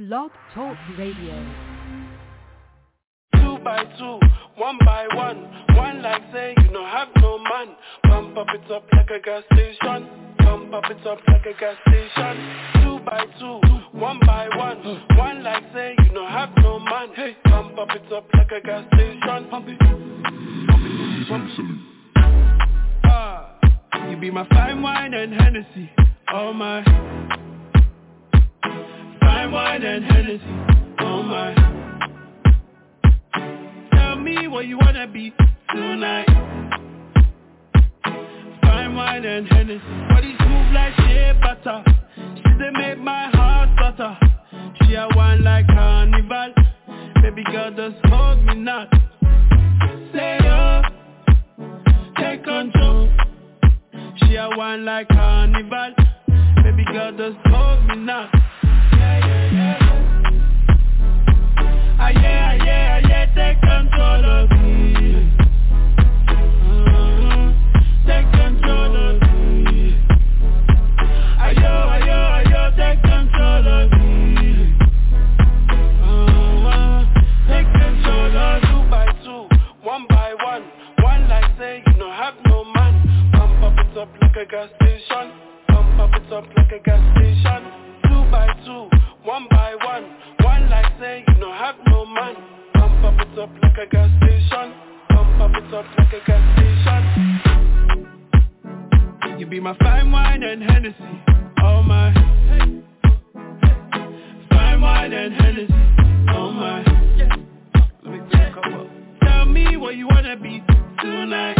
Blog Talk Radio. 2 by 2, 1 by 1. One like say you no have no man. Pump up it up like a gas station. Pump up it up like a gas station. 2 by 2, 1 by 1. One like say you no have no man. Hey, pump up it up like a gas station. Pump it, pump it. You be my fine wine and Hennessy. Oh my. Fine wine and Hennessy. Oh my. Tell me what you wanna be tonight. Fine wine and Hennessy. Body smooth like shea butter. She say make my heart stutter. She a wine like carnival. Baby girl just hold me not. Say up, take control. She a wine like carnival. Baby girl just hold me not. Yeah, take control of me. Take control of me. Ayo, take control of me. Take control of 2 by 2, 1 by 1. One like say you no have no man. Pump up it up like a gas station. Pump up it up like a gas station. 2 by 2, 1 by 1. One like say you no have no man. Pump up it up like a gas station. Pump up it up like a gas station. You be my fine wine and Hennessy. Oh my. Fine wine and Hennessy. Oh my. Let me take a couple. Tell me what you wanna be tonight.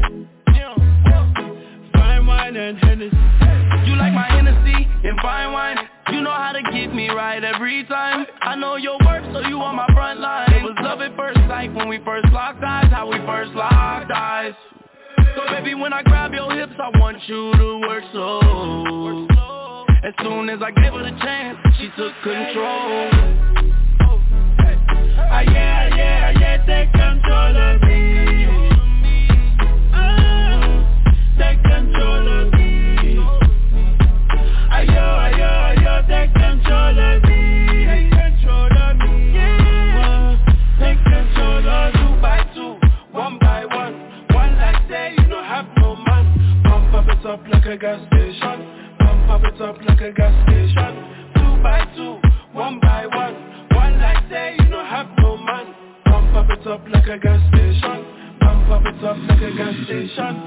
Fine wine and Hennessy. You like my Hennessy and fine wine. You know how to get me right every time. I know your work, so you on my front line. It was love at first sight when we first locked eyes. How we first locked eyes. So baby, when I grab your hips, I want you to work slow. As soon as I gave her the chance, she took control. Yeah, take control of me. Take control of me. Ayo, take control of me. Take control of me. Take control of 2 by 2, 1 by 1. One like say you no have no man. Pump up it up like a gas station. Pump up it up like a gas station. 2 by 2, 1 by 1. One like say you no have no man. Pump up it up like a gas station. Pump up it up like a gas station.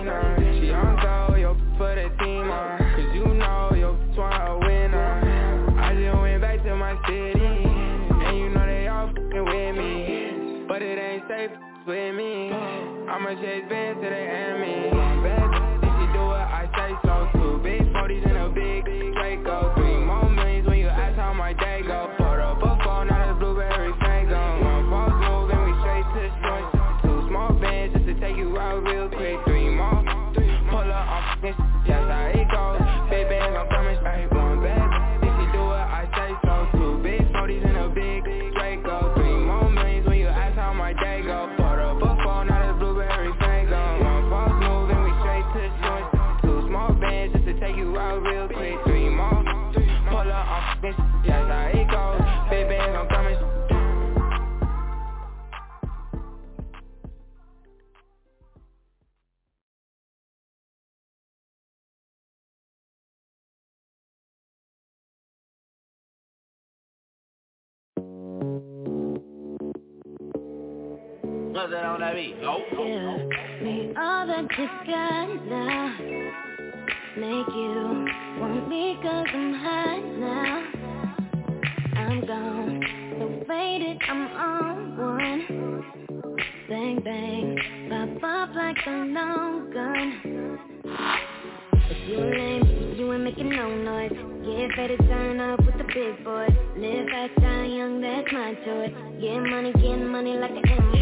winner. She on go, yo, put a team on. Cause you know, yo, want a winner. I just went back to my city, and you know they all f***ing with me. But it ain't safe with me. I'ma chase bands to the enemy. Bad if you do what I say so. 2 big 40s and a big Draco. 3 more millions when you ask how my day go. Put up a phone, not a blueberry fango. 1 false move and we straight to the joint. 2 small bands just to take you out real quick. 3 more, pull up on f***ing that's how it goes. Big bang, I'm coming straight. 1 bad if you do what I say so. 2 big 40s and a big Draco. 3 more millions when you ask how my day go. Put up a phone, not a blueberry fango. 1 false move and we straight to the joint. 2 small bands just to take you out real quick. 3 more, pull up on f***ing that's how it goes. Big bang, I'm coming. What's that on that beat? Give me all that you got now. Make you want me cause I'm hot now. I'm gone, so faded, I'm on one. Bang bang, pop up like a long gun. If you lame, you ain't making no noise. Get ready to turn up with the big boys. Live fast, die young, that's my choice. Get money like an invoice.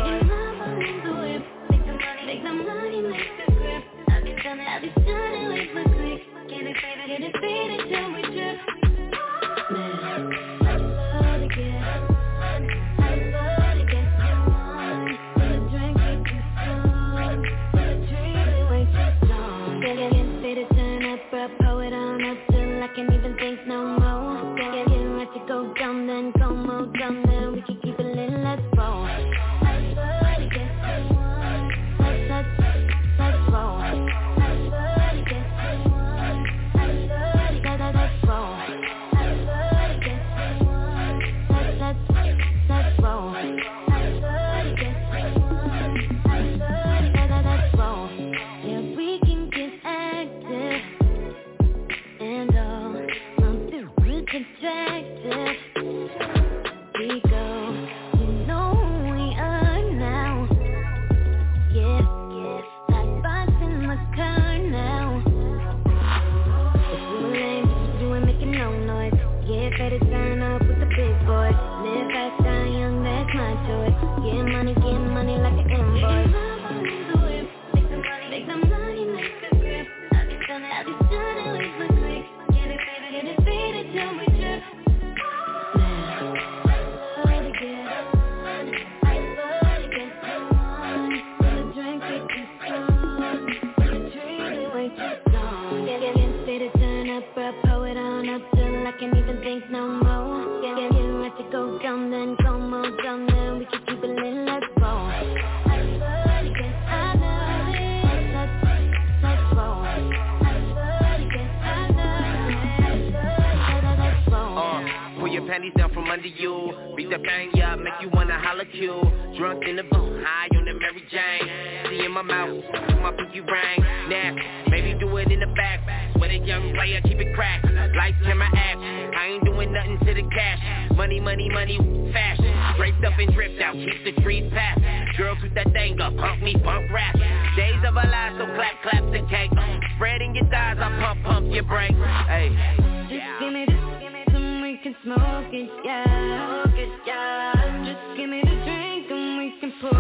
Make the money, make the grip. I'll be stunning with my click. Get it faded till we drip. Man, I love to get on. I love to get on. With a drink, get too strong. With a treat, we wait too long. Get faded, turn up, bro, pull it on up till I can't even think no more. Get right to go dumb, then go more dumb, then we can keep it lit, let's roll. I love to get on. Let's roll. I love to get on. I love to get let's roll. I love to get on. Let's roll. I love to get on. I love to get let's roll. Yeah, we can get active and all my feelings attractive. We go, you know who we are now. Yeah. Hot spots in my car now. If you lame, you ain't making no noise. Get ready to turn up with the big boys. Live fast, die young, that's my choice. Get money like an invoice. Make the money, make the grip. I'll be stunning with my click. Get it faded till we drip. Man, I love to get on. I love to get on. With a drink, get too strong. With a treat, we wait too long. Get faded, turn up, bro, pull it on up till I can't even think no more. Get right to go dumb, then go more dumb, then we can keep it lit, let's roll. I love to get on. Let's roll. I love to get on. Let's roll. Pull your panties down from under you. Beat that bang up, make you wanna holler Q. Drunk in the booth, high on the Mary Jane. See in my mouth, my pinky ring. Nasty, maybe do it in the back. With a young player, keep it cracked. Lights, camera, app. I ain't doing nothing to the cash. Money, fashion. Draped up and dripped out, keep the streets packed. Girls with that thing up, pump me, pump rap. Days of our lives, so clap the cake. Spreading your thighs, I pump your brakes. Hey, just give me this, and we can smoke it, yeah. Just give me the drink, and we can pull.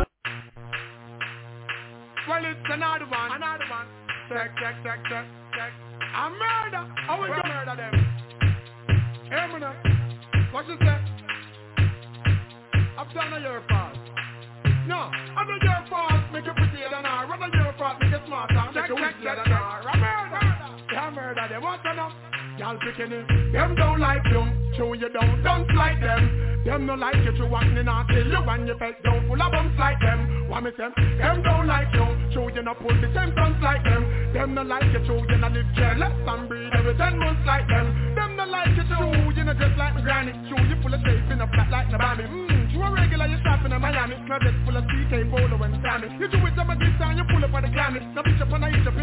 Well, it's another one. Check. I murder. I will go murder them. Hey, man. What you say? I've done a your fault. No, I'm not your fault. Make you prettier than her. Rather your fault. Make you smarter. Make you wittier than her. I murder them. What's enough? Y'all picking it. Them don't like you. Show you don't like them. Them don't like you to walking in and kill you when you felt down full of bumps like them. What me say? Them don't like you. Show you not pull the same stunts like them. Them don't like you to you not live careless and breathe every 10 months like them. Them don't like you to you not just like my granny. Show you full of shape in a flat like Nabami. You a regular you shop in Miami. Closet full of CK, Polo and Sammy. You do it up a this time you pull up on the glammy. Now bitch up on a hitch up in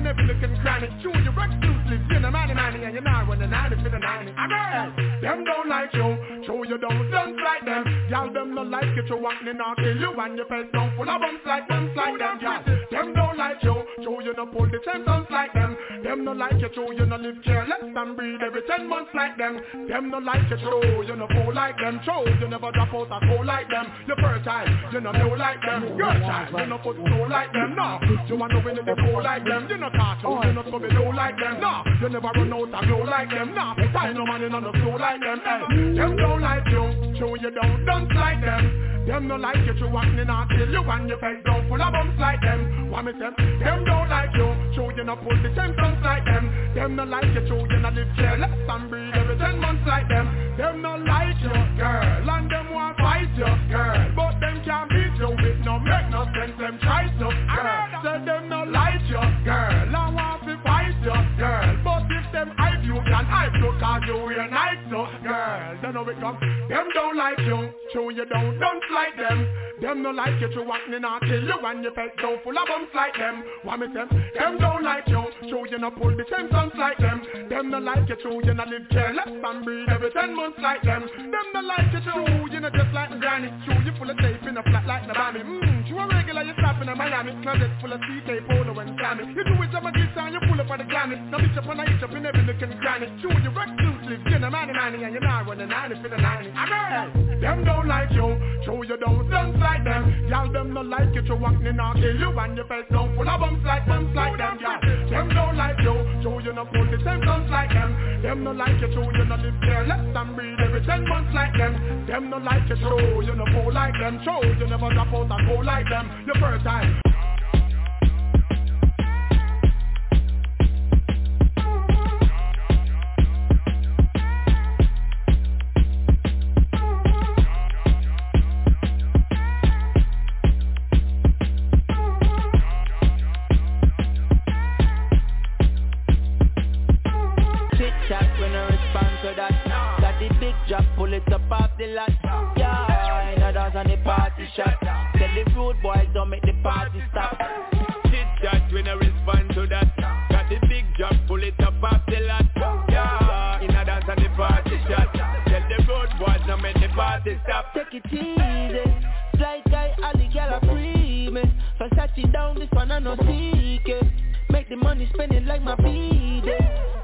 in every looking cranny. Chew your exclusive, you're the 90 and you're not running 90 for the 90. Them don't like you, show you don't dance like them. Y'all them don't like you, you walking out kill you and your face down full of bumps like them, y'all. Them don't like you, show you don't pull the same stunts like them. Them don't like you, show you don't live careless and breathe every 10 months like them. Them don't like you, show you don't fall like them. Show you never drop out a school like them. Your first time, you don't know like them. Your child, you don't put slow like them. No, you want to win in the flow like them. You don't catch you, you don't go below like them. No, you never run out and glow like them. No, time no money on the flow like them. Them don't like you, show you don't dance like them. Them don't like you, you walking out till you and your face down full of bumps like them. What me say? Them don't like you, show you not pull the same stunts like them. Them don't like you, show you not live careless and breathe every 10 months like them. Them don't like you, girl, and them want fight you, girl, but them can't beat you with no make no sense. Them try to, girl. Say them don't like you, girl, and want to fight you, girl, but if them hype you can hype you, cause you wear nice, so girl. Then how it come? Them don't like you, show you don't dance like them. Them don't like you, you walking out till you and your face down full of bumps like them. What me say? Them don't like you, show you not pull the same stunts like them. Them don't like you, show you not live careless and breathe every 10 months like them. Them don't like you, show you not just like granny. Show you full of tape in a flat like the Bammy. You a regular, you stop in a Miami. Closet full of CK, polo and Sammy. You do it, I'm a guitar, you pull up on the glammy. Now bitch up and I eat up in every looking granny. Show you exclusive, you're the 90 and you're not running 90 for the 90. Them don't like you, show you don't dance like them. Y'all them don't like you, you walking out till you and your face down full of bumps like them, y'all. Them don't like you, show you not pull the same stunts like them. Them don't like you, show you not live careless and breathe every 10 months like them. Them don't like you, show you not fall like them. Show you never drop out and go like them. Your first time. Pull it up off the lot. Yeah, in a dance on the party shot. Tell the rude boys don't make the party stop. Chit chat when I respond to that. Got the big job, pull it up off the lot. Yeah, in a dance on the party shot. Tell the road boys don't make the party stop. Take it easy. Fly guy, all the girl are free me. Versace down, this one I no secret. Make the money spend it like my BD.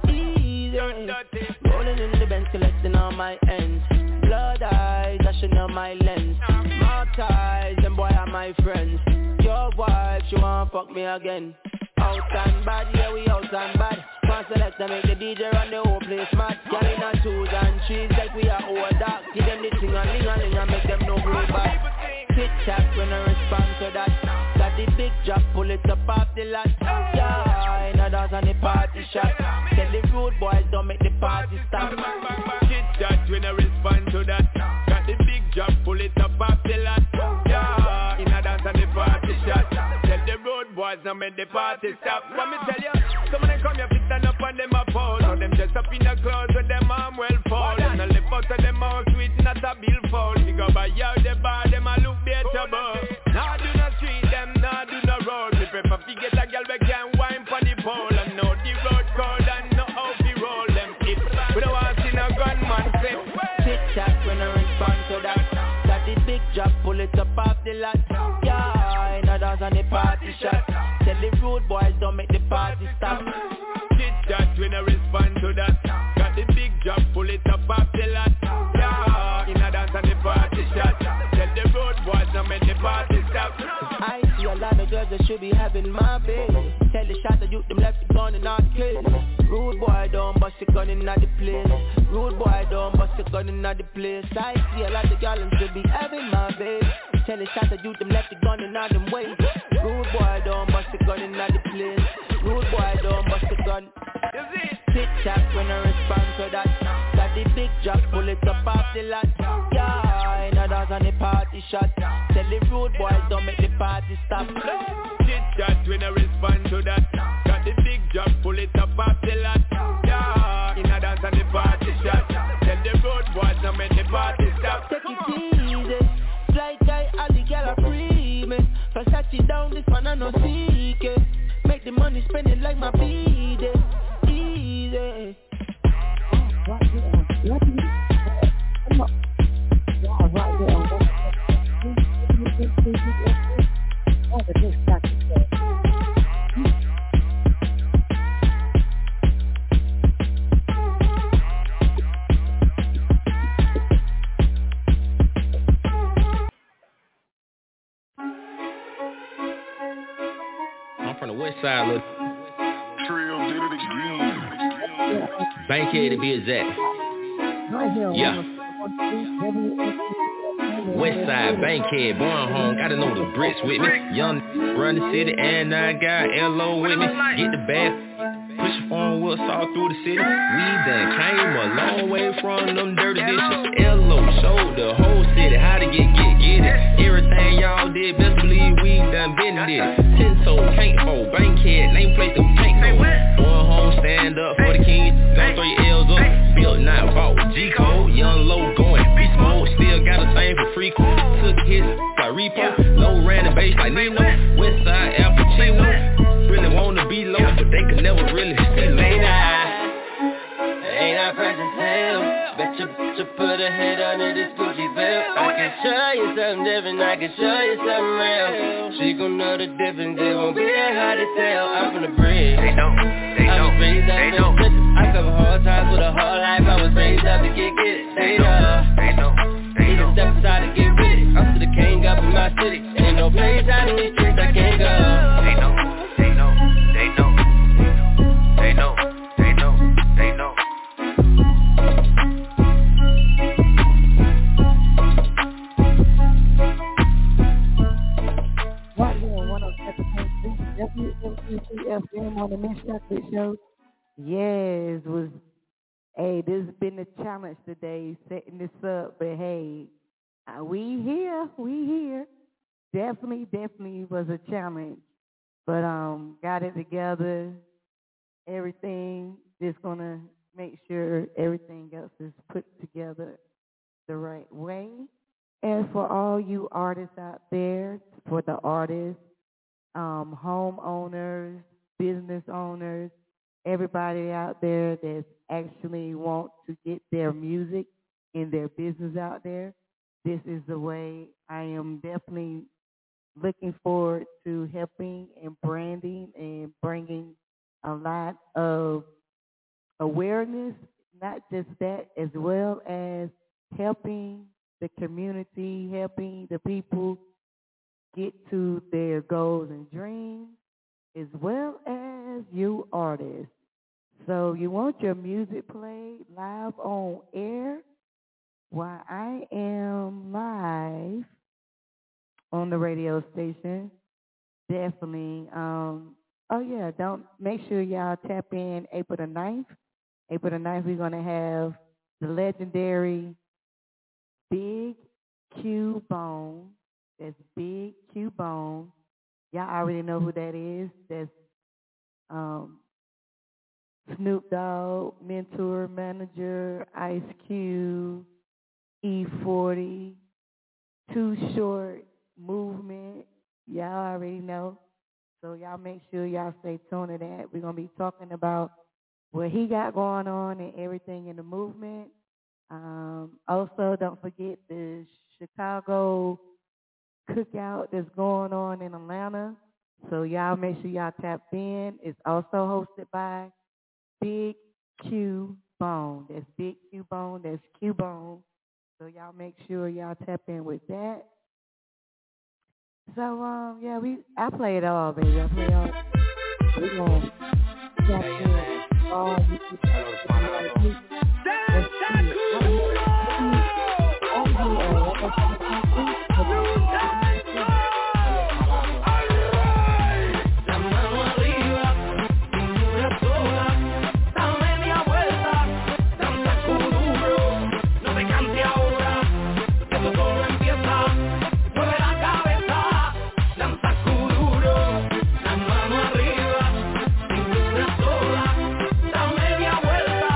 Rolling in the Benz, collecting all my ends. Blood eyes, dashing on my lens. More ties, them boy are my friends. Your wife, she wanna fuck me again. Out and bad, yeah we out and bad. One select to make the DJ run the whole place mad. Girl in a twos and trees like we are old dog. Give them the ting and ling and make them know we bad. Tic tac when I respond to that. Got the big drop, pull it up off the lot. Yeah, in a dance on the party shot. Tell the rude boys don't make the party stop. Chit chat when I respond to that. Got the big drop, pull it up off the lot. Yeah, in a dance on the party shot. Tell the road boys don't make the party stop. Let me tell you, some of them come here fit stand up and them a pose. Now them just up in the clothes with them arm well fold. And I lift out of them house with not a bill fold. They go by out the bar, them a look better but nah do not street them, nah do not road. Me prefer to get a girl we can wine for the pole. And know the road code and know how to roll them hip. We don't want to see no gunman clip. Tic tac when I respond to that. Got the big drop, pull it up off the lot. Yeah, in a dance on the party shot. Tell the rude boys don't make the party stop. Chit chat when I respond to that. Got the big drop, pull it up off the lot. Yeah, in a dance on the party shot. Tell the road boys don't make the party stop. I see a lot of girls that should be having my baby. Tell the shot that you them left the gun in our case. Rude boy don't bust your gun in the place. Rude boy don't bust your gun in the place. I see a lot of girls that should be having my baby. Tell the shot that you them left the gun in them ways. Rude boy don't bust your gun in the place. Rude boy don't bust your gun. Tic tac when I respond to that. Got the big drop, pull it up off the lot. Yeah, in a dance on the party shot. Tell the rude boys don't make the party stop. Chit chat when I respond to that. Got the big drop, pull it up off the lot. Yeah, in a dance on the party shot. Tell the road boys don't make the party stop. Take it easy. Fly guy, all the girl are free me. Versace down, this one I no secret. Make the money money, spend it like my B-Day. Easy. I'm from the west side, look. Trill did it again. Bankhead to be exact. Yeah. West side, Bankhead, born home, gotta know the bricks with me. Young, run the city, and I got LO with me. Get the bag, push your phone wheels all through the city. We done came a long way from them dirty dishes. LO showed the whole city how to get it. Everything y'all did, best believe we done been did. 10-toe, paint for Bankhead, nameplate the paint for. Born home, stand up for the king, got 3 L's up. Built, not bought, G-code, young low going beast mode. Still got a thing for free code. Took his by repo, low ran the base like Nino. West side, Al Pacino. Really wanna be low, but they could never really see low. Ain't I pressing hell? Bet you put a head under this Gucci belt. I can show you something different, I can show you something real. She gon' know the difference, it won't be that hard to tell. I'm from the bridge. They know. I cover hard times with a hard life, I was raised up to get it. They know. Need to step aside to get with it. I'm still the king up in my city. Ain't no place out in these streets I can't go. They know. WMCFM on the Miss Chocolate Show. Yes, this has been the challenge today, setting this up. But hey, we here. Definitely was a challenge. But got it together. Everything, just gonna make sure everything else is put together the right way. And for all you artists out there, for the artists, homeowners, business owners, everybody out there that actually want to get their music and their business out there, this is the way. I am definitely looking forward to helping and branding and bringing a lot of awareness, not just that, as well as helping the community, helping the people get to their goals and dreams, as well as you artists. So you want your music played live on air? While I am live on the radio station, definitely. Don't make sure y'all tap in April the 9th. April the 9th, we're going to have the legendary Big Q Bone. That's Big Q Bone. Y'all already know who that is. That's Snoop Dogg, mentor, manager, Ice Cube, E40, Too Short, Movement. Y'all already know. So y'all make sure y'all stay tuned to that. We're going to be talking about what he got going on and everything in the movement. Also, don't forget the Chicago cookout that's going on in Atlanta. So y'all make sure y'all tap in. It's also hosted by Big Q Bone. That's Big Q Bone. That's Q Bone. So y'all make sure y'all tap in with that. So I play it all, baby. I play it all. We gonna tap in all you people. Vuelta.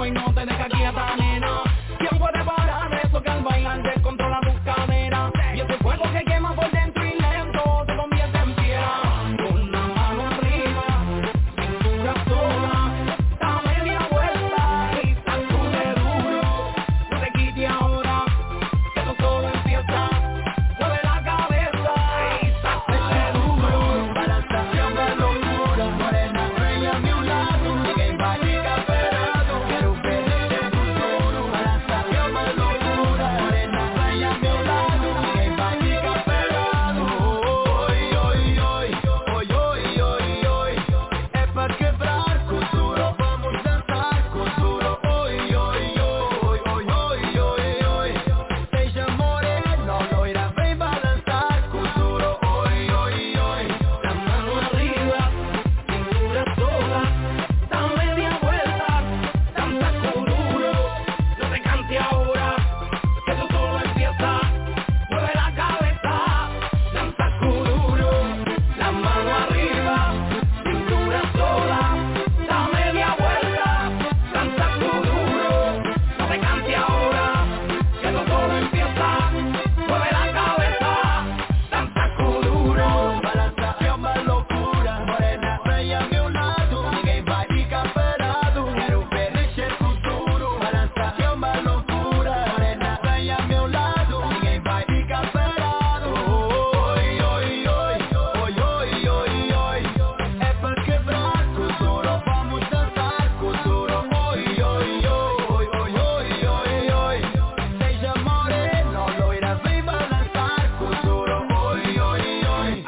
y no te deja quieta, nena. ¿Quién puede parar eso que al bailar descontrola tu cadera? Y ese fuego que quema por dentro y lento se convierte en piedra. Con la mano arriba, cintura sola, da media vuelta y sacude duro. No te quites ahora, que esto solo empieza. Mueve la cabeza y sacude duro. Balanzación de locura, morena, bella a mi lado. Sigue en Vallica esperado, quiero ver ese futuro. Balanzación de locura, morena, bella a mi lado. Sigue en Vallica esperado. Hoy, hoy, hoy, hoy, hoy, hoy, hoy. Es para quebrar con duro, vamos a danzar con duro. Hoy, hoy, hoy, hoy, hoy, hoy, hoy. Seja moreno, loira, vem balançar com duro. Hoy, hoy, hoy. La mano arriba, cintura sola, da media vuelta, danza con duro. No te cantes ahora, que esto solo empieza. Mueve la cabeza, danza con duro. La mano arriba, cintura sola, da media vuelta, danza con duro. No te cantes ahora, que esto solo empieza. Mueve la cabeza, danza con duro. Balanzación más locura, morena, bella a mi lado. Ninguém vai ficar parado, quero ver esse futuro. Balanzación más locura, morena, bella a mi lado. Ninguém vai ficar parado. Oi, oi, oi, oi, oi, oi, oi. É pra quebrar com duro, vamos dançar com duro. Oi, oi, oi, oi, oi, oi, oi. Seja moreno, loira, vem balançar com duro. Oi, oi, oi.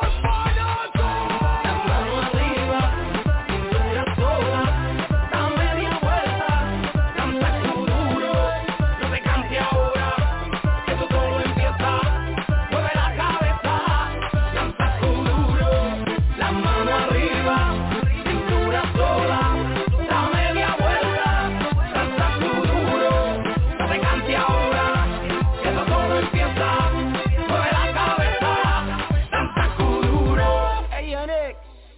La mano arriba, cintura sola, da media vuelta, danza con duro. No te cantes ahora, que esto solo empieza. Mueve la cabeza, danza con duro. La mano arriba, cintura sola, da media vuelta, danza con duro. No te cantes ahora, que esto solo empieza. Mueve la cabeza, danza con duro. Hey, Yannick.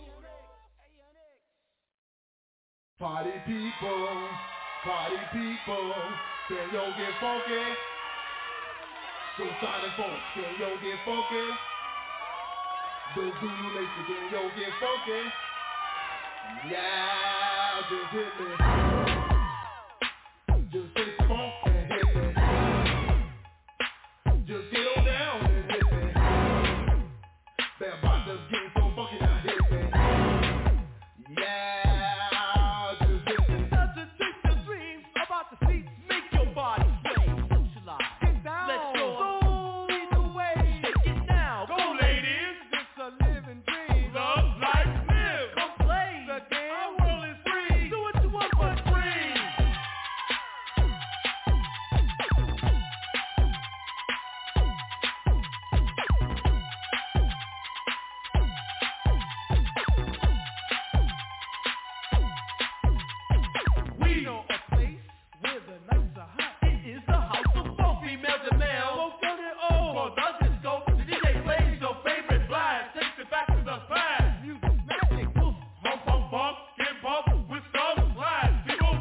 Party people, can yo get funky? So Sonic Funk, can yo get funky? The Zulu Nation, can yo get funky? Yeah, just hit me. Just hit the funk and hit me. Just get on down and hit me. That about to get so funky now, hit me. Yeah, just hit me. Doesn't take your dreams about the seats, make your body sway. Socialize. Get down. Let's go. Lead the way. Shake it now. Go, ladies. It's a living dream. Love, life, live. Come play the game. Our world is free. Do what you want, but free. We know a place where the nights are hot. It is the house of funk. Female to male, both young and old. For the disco, the DJ plays your favorite blast. Takes it back to the past. Music magic, woof. Hump, hump, bump, get bump with some blast. People.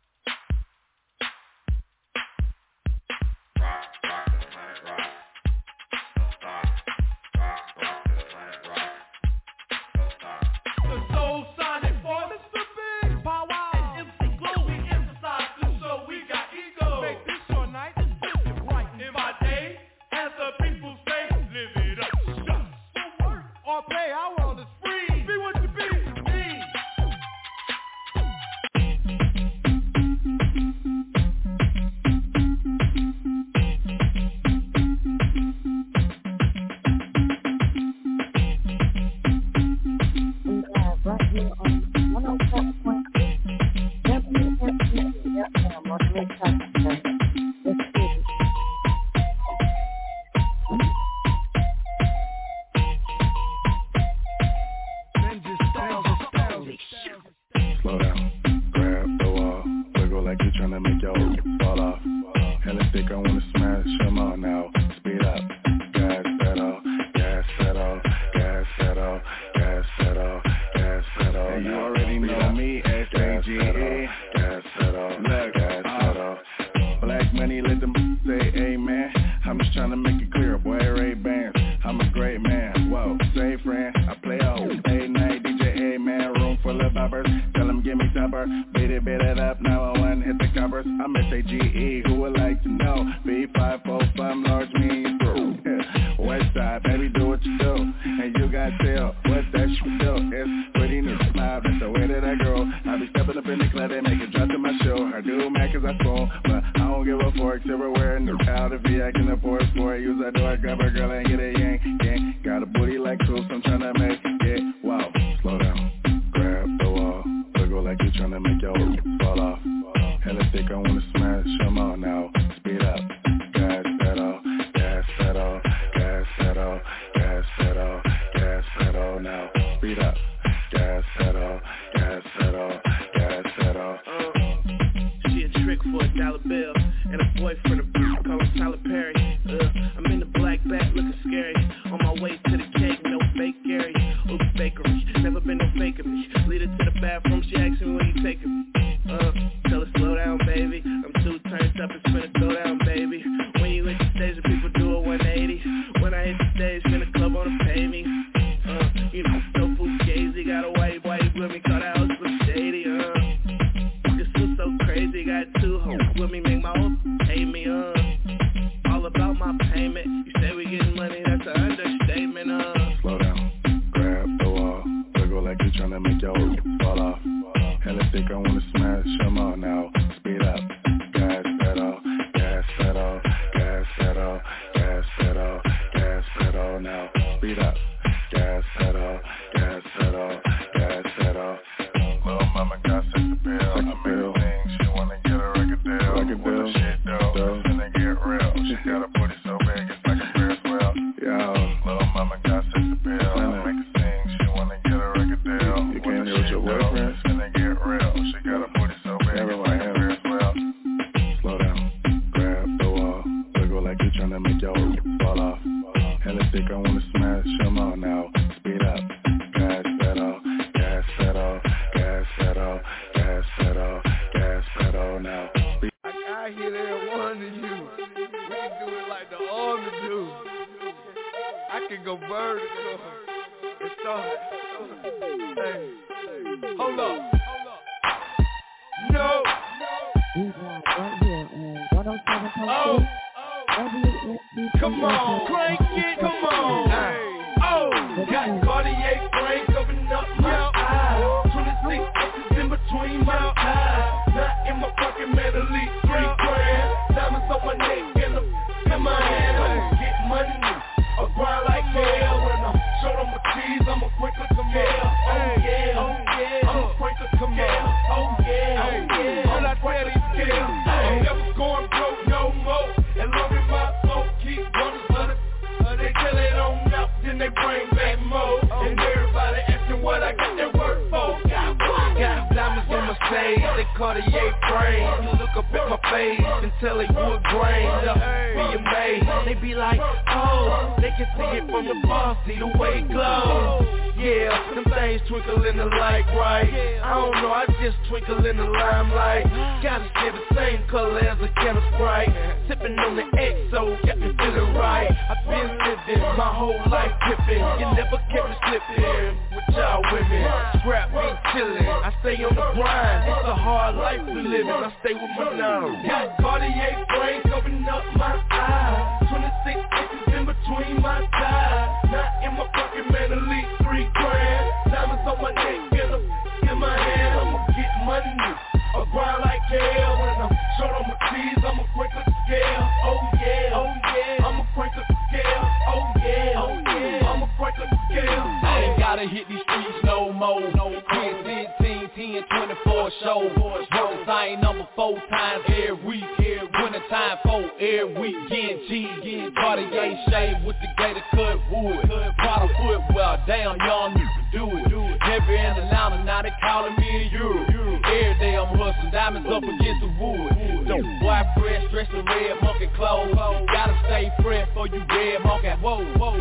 The Soul Sonic Boy, Mr. Big Pow Wow, and MC Glow, we emphasize this show, we got ego. Make this your night, it's vivid, bright in my day, as the people say, live it up, shut. So work or play, our world is free. Be what you be, me. We are right here on 104.8 WFM on the Mid South. Let's get it. Slow down, grab the wall, wiggle like you're tryna make your fall off. Hella thick, I wanna smash them all now. Speed up, gas pedal, gas pedal, gas pedal, gas pedal, gas pedal. You already know me, S-A-G-E, gas pedal. tryna make it clear, boy, Ray-Bans. I'm a great man, whoa, say friend, I play a whole day night, DJ A-man, room full of boppers. Tell him give me supper, beat it up, now I want hit the covers. I'm S-A-G-E, who would like to know? B545, large means through. West side, baby, do what you do, and you got tell, what's that shit do? It's pretty new, smile, that's the way that I grow. I be stepping up in the club, they make it drop to my show. I do mad cause I spoon, but I don't give a fork, silverware, and out of V, I can afford for it. Use that door, I grab her girl and get a yank, yank. Got a booty like Coops, I'm tryna make it, wow. Slow down, grab the wall, wiggle like you tryna make your fall off. Hella thick, I wanna smash them all now. Speed up, gas pedal, gas pedal, gas pedal, gas pedal, gas pedal now. Speed up, gas pedal, gas pedal, gas pedal. She a trick for $1 bill, and a boyfriend of call him Tyler Perry. I'm in the black bag looking scary. On my way to the cake, no fake Gary. Oops, bakery, never been no faking me. Lead her to the bathroom, she asking me when you taking me. Tell her slow down, baby. I'm too turned up, it's finna go down, baby. When you hit the stage, the people do a 180. When I hit the stage, finna club on the pay me. You know, so fugazi, got a white with me, call that house Slim Shady. This was so crazy, got 2 hoes with me, make my own pay me. All about my payment. You say we getting money, that's an understatement. Slow down, grab the wall, wiggle like you tryna make your fall off. Hella thick, I wanna smash them all now. Speed up, gas pedal, gas pedal, gas pedal, gas pedal, gas pedal now. Speed up, gas pedal, gas pedal, gas pedal. Little mama got sex appeal. I make a thing, she wanna get a record deal. When the shit dope, it's finna get real. She got a booty so big, it's like a Ferris wheel. Yo, little mama got sex appeal. I make a thing, she wanna get a record deal. You can't hear what your boyfriend. It's finna get real. She got a booty so big, it's like a Ferris wheel. Slow down, grab the wall, wiggle like you tryna make your fall off. Hella thick, I wanna smash them all now. Speed up, gas pedal, gas pedal, gas pedal, gas pedal, gas pedal now. I hit every one of you. We can do it like the army do. I can go vertical. It's on. Hey, hold up. No. Right here on 107.3. Come on, crank it, come on. Got Cartier frame covering up my eyes. 26 inches in between my eyes. Not in my pocket, man, at least 3 grand. Diamonds on my neck and in my hand. I'ma get money, I grind like hell. When I'm short on my cheese, I'ma quick like a scale. Oh yeah, I'ma quick like a scale. Oh yeah, all I tell these scales. I'm never going broke no more. As long as my soul keep running, they tell it on up, then they bring back more. And everybody asking what I got that work for. Got diamonds on my stage, they Cartier frame. You look up at my face and tell they wood grain. Be amazed, they be like, oh, they can see it from the bar, see the way it glows. Yeah, them things twinkle in the light, right? I don't know, I just twinkle in the limelight. Gotta stay the same color as a can of Sprite. Sipping on the XO, got me feeling right. I've been living my whole life pippin'. You never kept me slipping with y'all women. Scrap me chillin', I stay on the grind. It's a hard life we living, I stay with my now. Got Cartier frame covering up my eyes. 26 inches in between my thighs. Not in my pocket, man, at least 3 grand. Diamonds on my neck and in my hand. I'ma get money, I grind like hell. When I'm short on my cheese, I'ma crank the scale. Oh yeah, I'ma crank the scale. Oh yeah, I'ma crank the scale. I ain't gotta hit these streets no more. 10, 15, 10, 24 shows. Work same number 4 times every week. Winter time 4 every week. Getting G, Cartier shade with the gator cut wood. Prada footwear, damn young nigga do it. Never in Atlanta, now they calling me a Euro. Every day I'm hustling, diamonds up against the wood. Dope boy fresh, dressed in red monkey clothes. Gotta stay fresh for you red monkey. Whoa,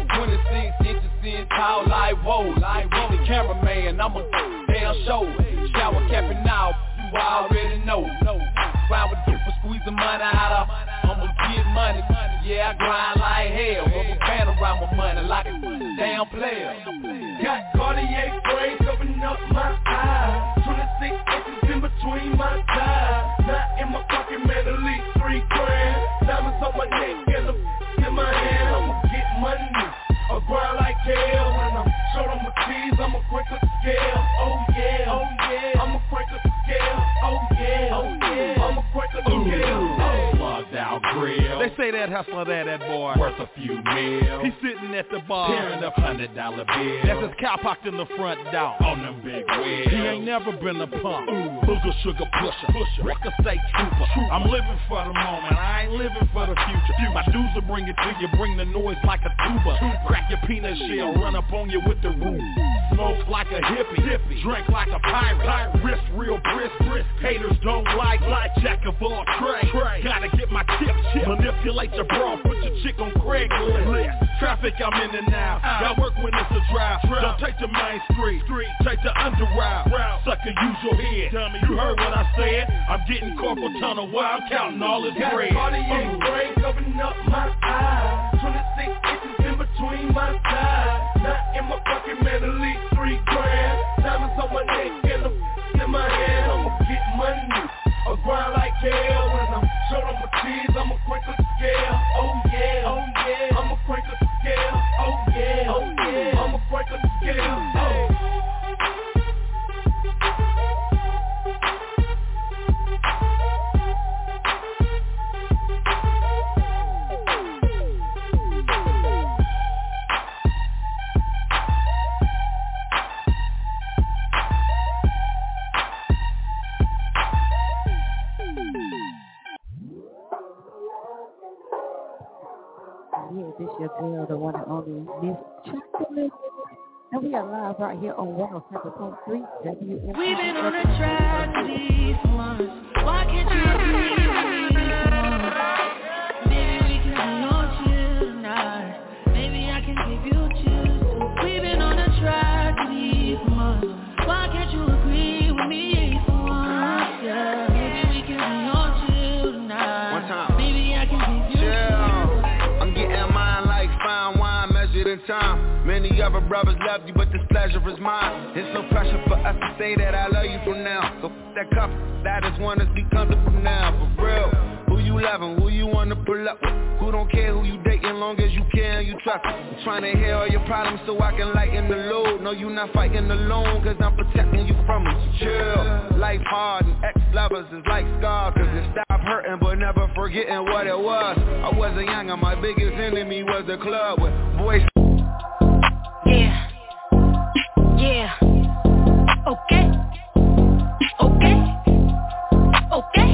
26 inches in tall, like whoa. The cameraman, I'm a damn show. Shower capping off, you already know. Round with different squeezing money out of, I'ma get money. Yeah, I grind like hell. Rubber band around my money like a damn player. Got Cartier spray covering up my eyes. 26 inches in between my thighs. Not in my pocket, man, at least 3 grand. Diamonds on my neck and the in my hand. I'ma get money, I grind like hell. When I'm short on my keys, I'ma quick the scale. Oh yeah, oh yeah, I'ma quick the scale. Oh yeah, oh yeah, I'ma quick the scale. Slugged out grill. They say that hustler there, that boy worth a few mil. He's sitting at the bar, tearing up $100 bills. That's his cow parked in the front door on them big wheels. He ain't never been a punk. Booger sugar pusher, record state trooper. I'm living for the moment, I ain't living for the future. My dudes will bring it to you, bring the noise like a tuba. Crack your peanut shell, run up on you with the roof. Smoke like a hippie, drink like a pirate. Wrist real brisk. Haters don't like jack of all trades. Gotta get my tips, manipulate your bra, put your chick on Craigslist. Traffic, I'm in and out. Got work when it's a drive. Don't take the main street, take the under route. Sucker, use your head. You heard what I said. I'm getting corporal tunnel while I'm counting all his bread. Cartier spray covering up my eyes. 26 inches in between my thighs. Not in my pocket, man, at least 3 grand. Diamonds on my neck and the in my hand. I'ma get money, I grind like hell. When I'm short on my keys, I'ma quick the scale. Oh yeah, oh yeah, I'ma quick the scale. Oh yeah, oh yeah, I'ma quick the scale. Yeah, this your girl, the one and only Miss Chocolate. And we are live right here on 107.3 WM. We've been on a tragedy for months. Why can't you agree with me for once? Maybe we can be on chill tonight. Maybe I can give you chills. We've been on a tragedy for months. Why can't you agree with me for once? Yeah, maybe we can be on chill tonight. One time. Maybe I can give you in time. Many other brothers love you, but this pleasure is mine. It's no pressure for us to say that I love you from now. So that cup, that is one that's be comfortable now. For real, who you loving, who you wanna pull up with, who don't care who you dating, long as you care and you trust. I'm trying to hear all your problems so I can lighten the load. No, you not fighting alone, cause I'm protecting you from it. So chill, life hard and ex-lovers is like scars, cause it stop hurting but never forgetting what it was. I wasn't young and my biggest enemy was the club with boys. Yeah, yeah, okay, okay, okay,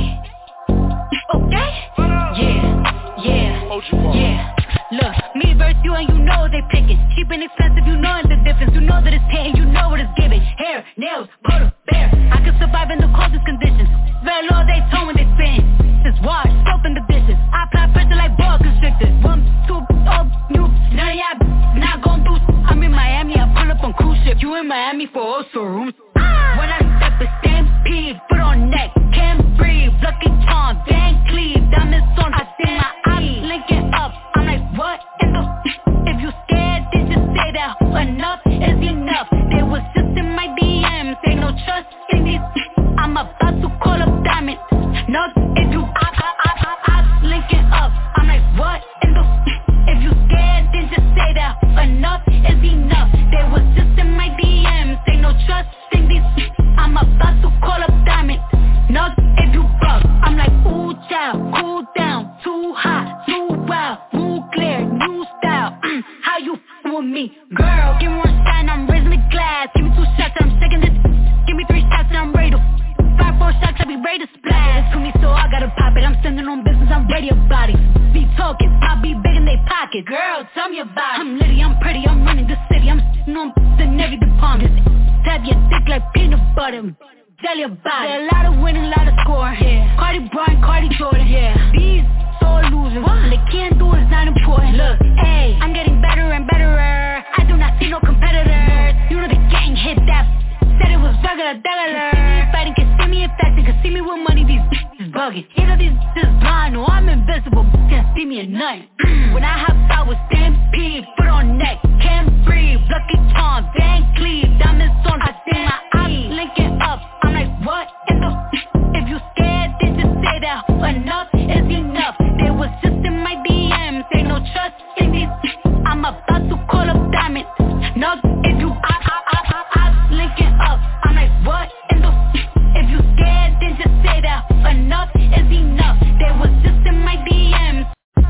okay, yeah, look, me versus you and you know they picking, cheap and expensive, you know the difference, you know that it's hitting, you know what it's giving, hair, nails, polar bear, I can survive in the coldest conditions, very low they tone when they spin, this wash, soap in the dishes, I apply pressure like boa constrictors, 1, 2, oh, you, none of y'all not gon' do. I'm in Miami, I pull up on cruise ship. You in Miami for also rooms. When I step a stampede, put on neck, can't breathe. Lucky Charm, Van Cleave, diamonds on. I see my eyes linking up. I'm like, what in the? If you scared, then just say that. Enough is enough. They was just in my DMs. Ain't no trust in these. I'm about to call up Diamond. No, if you I linking up. I'm like, what in the? If you scared, then just say that. Enough is enough. They was just in my DMs. Ain't no trust in these. I'm about to call up Diamond. No, if you buck. I'm like, ooh, child, cool down. Too hot, too wild. Rule clear, new style. How you with me? Girl, give me one shot and I'm raising the glass. Give me 2 shots and I'm shaking this. Give me 3 shots and I'm ready to 5, 4 shots, I be ready to splash. It's to me, so I gotta pop it. I'm sending on business, I'm ready about it. Be talking, I be big in they pocket. Girl, tell me about it. I'm litty, I'm pretty, I'm running the city. I'm sitting on the Navy department. Tap your dick like peanut butter. Tell you about it. A lot of winning, a lot of scoring. Yeah. Cardi Bryant, Cardi Jordan. Yeah. These sore losers. What they can't do is not important. Look, hey, I'm getting better and better. I do not see no competitors. You know the gang hit that. Said it was regular. Can see me fighting, can see me infected, can see me with money. These bugs. bugging. Either these is blind or I'm invisible, can't see me at night. When I hopped out with Stampede, foot on neck, can't breathe. Lucky Charm, Van Cleave, diamonds on I see my eyes linking up. I'm like, what in the if you scared, then just say that enough is enough. They was just in my DMs, ain't no trust in these. I'm about to call up Diamond. No, if you I linking up. I'm like, what in the if you scared, then just say that enough is enough. They was just in my DMs.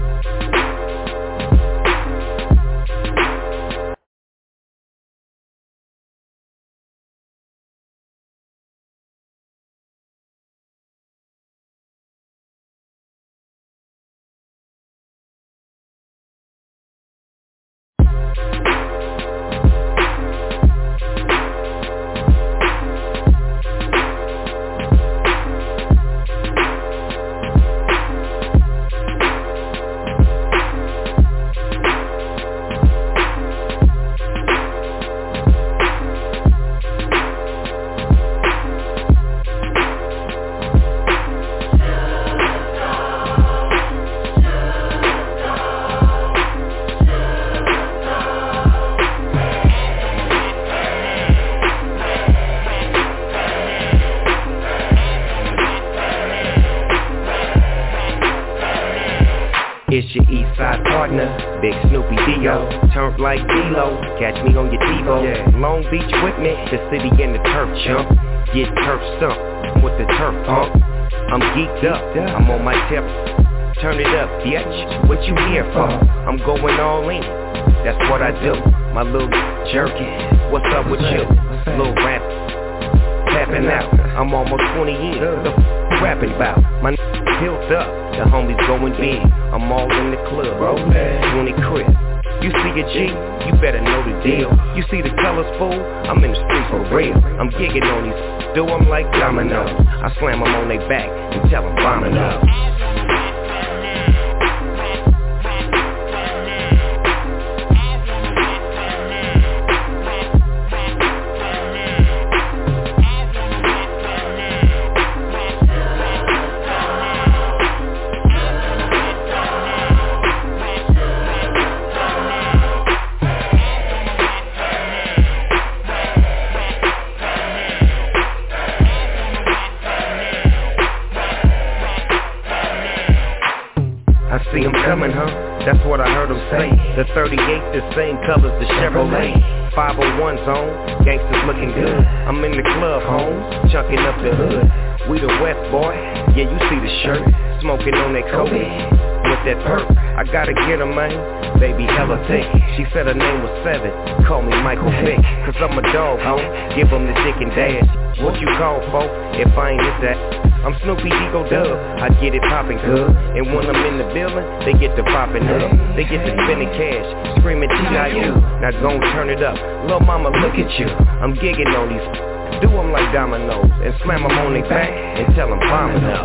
It's your east side partner, Big Snoopy Dio. Turned like D-Lo, catch me on your TiVo. Long Beach with me, the city and the turf chump. Get turf stumped with the turf pump. I'm geeked up, I'm on my tip. Turn it up, bitch, what you here for? I'm going all in, that's what I do. My little jerky, what's up with you? Little rap, tapping out. I'm almost 20 years, the rapping about. My built up, the homies going big. I'm all in the club, 20 crib. You see a G, you better know the deal. You see the colors, fool, I'm in the streets for real. I'm gigging on these, do them like domino. I slam them on their back and tell them bombing up. See him coming, huh? That's what I heard him say. The 38, the same colors, the Chevrolet. 501 zone, gangsters looking good. I'm in the club, homes, chunking up the hood. We the West, boy, yeah, you see the shirt. Smoking on that coke, with that perk. I gotta get her, man, baby hella thick. She said her name was Seven, call me Michael Vick. Cause I'm a dog, home, give them the dick and dash. What you call, folks, if I ain't hit that? I'm Snoopy Ego Dub, I get it poppin' good. And when I'm in the building, they get to poppin' up. They get to spending cash, screaming T.I.U. Now gon' turn it up, lil' mama look at you. I'm gigging on these, do them like dominoes. And slam them on their back and tell them bombing up.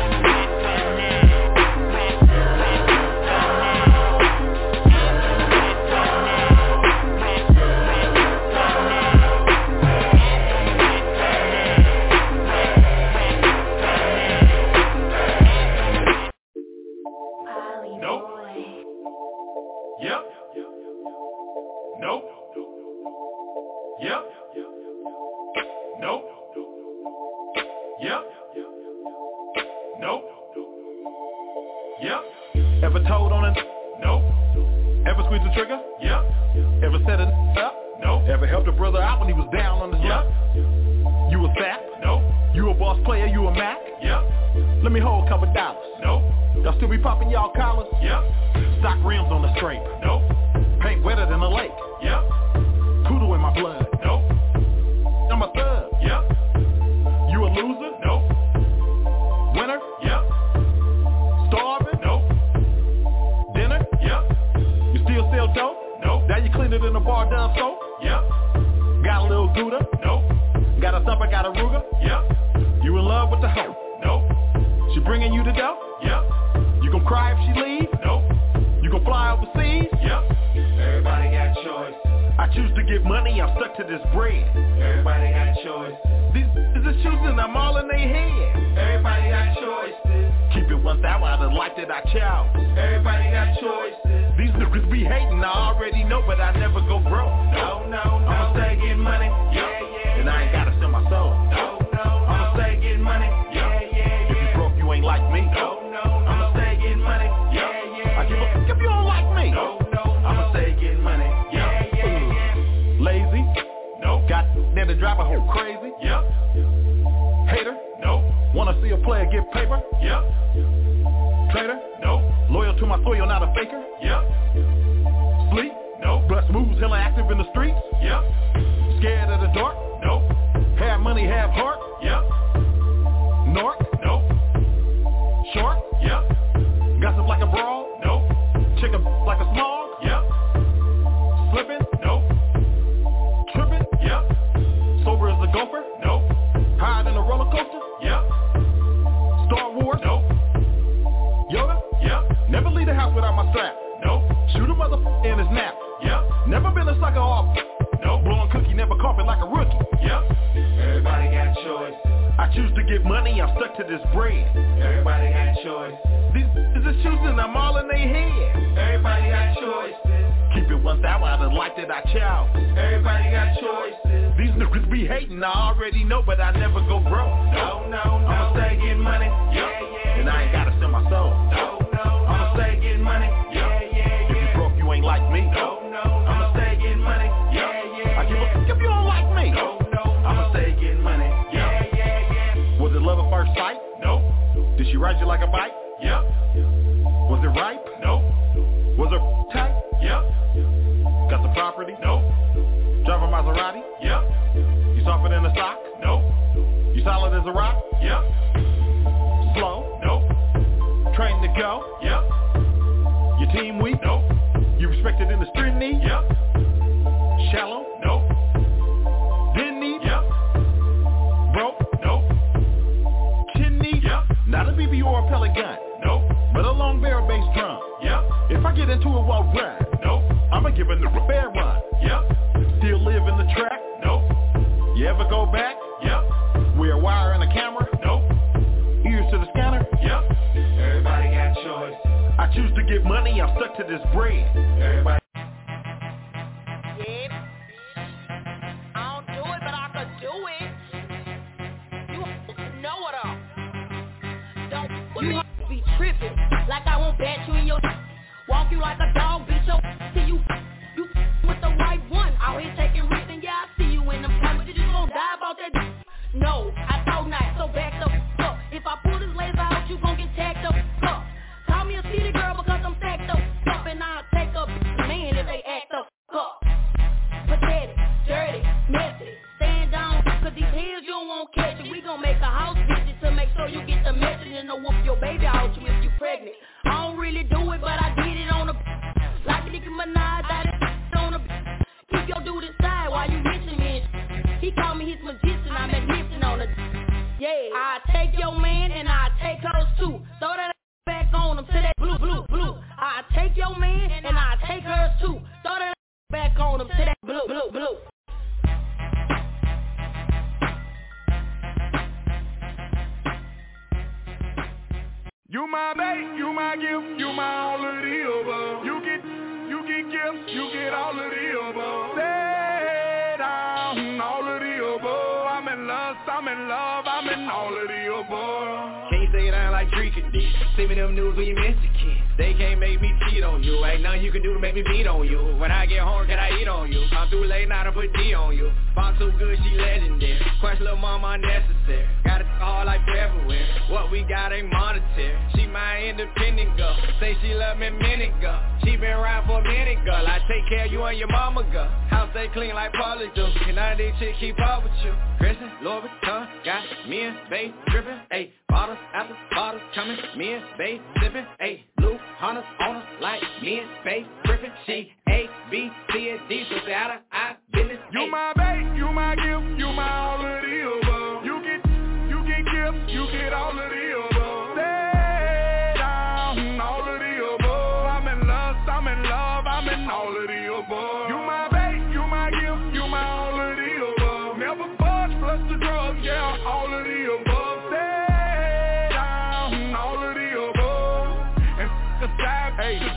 Ever told on it? No. Ever squeezed the trigger? Yeah. Ever set it up? No. Ever helped a brother out when he was down on his luck? You a sap? No. You a boss player? You a Mac? Yeah. Let me hold a couple dollars. No. Y'all still be popping y'all collars? Yeah. Stock rims on the scrape? No. Paint wetter than a lake? Yeah. Poodle in my blood? No. I'm a thug? Yeah. You a loser? No. Winner? Yeah. Starving? No. Dinner? Yeah. You still sell dope? No. Now you clean it in the bar down soap? Yeah. Got a little Gouda? No. Got a thumper, got a Ruger? Yeah. You in love with the hoe? No. She bringing you the dough? Yeah. You gon' cry if she leave? No. You gon' fly overseas? Yeah. Everybody got choice. I choose to get money, I'm stuck to this bread. Everybody got choice. These is choosing, I'm all in their head. Everybody got choices. life that I chose. Everybody got choices. These niggas be hating, I already know, but I never go broke. No. I'ma stay getting money, Yeah. and I ain't gotta sell my soul. No. I'ma stay getting money. Yeah. If you broke, you ain't like me. No. I'ma stay getting money. Yeah. I give a fuck if you don't like me. No. I'ma stay getting money. Yeah. Lazy? No. Got there to drive a whole crazy? Yep. Hater? No. Wanna see a player get paper? Yep. Traitor? No. Loyal to my soil, not a faker? Yep. Sleep? No. Bust moves, hella active in the streets? Yep. Scared of the dark? No. Have money, have heart? Yep. North? No. Short? Yep. Gossip like a brawl? No. Chicken like a smog? Yep. Slipping? No. Tripping? Yep. Sober as a gopher? No. High in a roller coaster? Yep. Star Wars? No. Yoda? Yep. Never leave the house without my strap. No. Shoot a motherfucker in his nap. Yep. Never been a sucker off. No. Blowing cookie, never coughing like a rookie. Yep. Everybody got choices. I choose to get money, I'm stuck to this bread. Everybody got choices. These is choosing, I'm all in their head. Everybody got choices. Keep it 1,000 out of the life that I chose. Everybody got choices. These niggas be hating, I already know, but I never go broke. No. I'ma stay getting money. Yeah. And I ain't gotta sell my soul. No. I'ma stay getting money. Yeah. If you broke, you ain't like me. No. I'ma stay getting money. Yeah. I give a fuck if you don't like me. No. I'ma stay getting money. Yeah. Was it love at first sight? No. Did she ride you like a bike? Yep. Was it ripe? No. Was her tight? Yep. Got the property? No. Drive a Maserati? Yep. You softer than a sock? No. You solid as a rock? Yep. Slow? No. Trained to go? Yep. Your team weak? No. You respected in the street need? Yep. Shallow? No. Didn't need? Yep. Broke? No. Chin need? Yep. Not a BB or a pellet gun? No. But a long barrel bass drum? Yep. If I get into it, walk ride? No. I'ma give it a fair run? Yep. Still live in the track? No. You ever go back? Yep. Wear a wire and a camera? No. Ears to the scanner? Yep. Everybody got choices. I choose to get money, I'm stuck to this bread. Everybody. Yeah. I don't do it, but I could do it. You know it all. Don't you be tripping like I won't bat you in your walk you like a dog, bitch. Your till you with the right one. Out here taking risks and yeah, I see you in them plans, but you just gonna die about that. No, I told not, so back the up. If I pull this laser out, you gon' get tagged up. Call me a city girl because I'm stacked up. And I'll take up man if they act up. Pathetic, dirty, messy. Stand down, cause these hands you won't catch it. We gon' make a house visit to make sure you get the message and to whoop your baby out you if you pregnant. I don't really do it, but I did it on the like Nicki Minaj, I did it on the keep your dude inside while you missing me. He called me his magician, I'm magnificent on the yeah. I take your man and I take hers too. Throw that back on him to that blue. I take your man and I take hers too. Throw that back on him to that blue. You my babe, you my gift, you my all of the above. You get gifts, you get all of the above. Stay down, all of the above. I'm in love, I'm in all of the above. Can't stay down like Drake and D. Send me them news when you miss the kid. They can't make me cheat on you. Ain't nothing you can do to make me beat on you. When I get home, can I eat on you? I'm too late now to put D on you. Bomb too good, she legendary. Crush little mama unnecessary. Got it hard like everywhere. What we got ain't monetary. She my independent girl. Say she love me minute girl. She been around for a minute girl. I take care of you and your mama girl. House stay clean like Paulie do. And none of these chicks keep up with you. Christian, Louis Vuitton, got me and Bae drippin'. Ayy, bottles after bottles coming. Me and Bae sippin'. Ayy, blue hunters on us like me and Bae grippin'. She A, B, C, and D. So say out of our business. You my babe, you my gift, you my all of the above. You get gifts, you get all of the above. Stay down, all of the above. I'm in love, I'm in all of the above. You my babe, you my gift, you my all of the above. Never budge, plus the drugs, yeah, all of the above. Stay down, all of the above.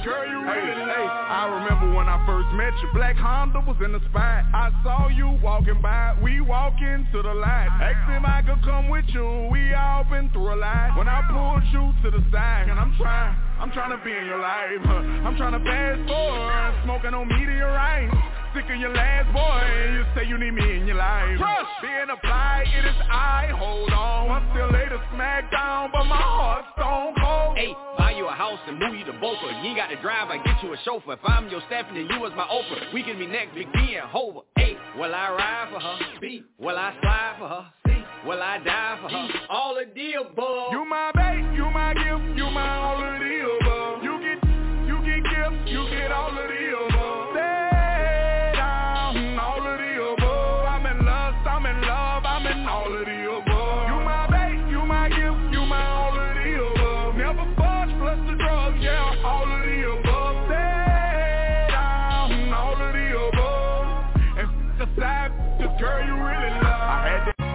girl you really love. I remember when I first met you, Black Honda was in the spot. I saw you walking by, we walking to the light. Asked if I could come with you, we all been through a lot. When I pulled you to the side, and I'm trying to be in your life. I'm trying to fast forward, smoking on meteorites. Sick of your last boy, you say you need me in your life. Trust being applied, it is I, hold on. I'm still later smack down, but my heart's stone cold. Hey, buy you a house and move you to Boca. You ain't got to drive, I get you a chauffeur. If I'm your Stephanie, you was my Oprah. We can be next, Big D and Hova. Hey, will I ride for her? B, will I slide for her? C, will I die for her? All the deal, bub. You my babe, you my gift, you my all of the above. You get gifts, you get all of the above. Stay down, all of the above. I'm in lust, I'm in love, I'm in all of the above. You my babe, you my gift, you my all of the above. Never budge, plus the drugs, yeah, all of the above. Stay down, all of the above. And the side, this girl you really love. I had to.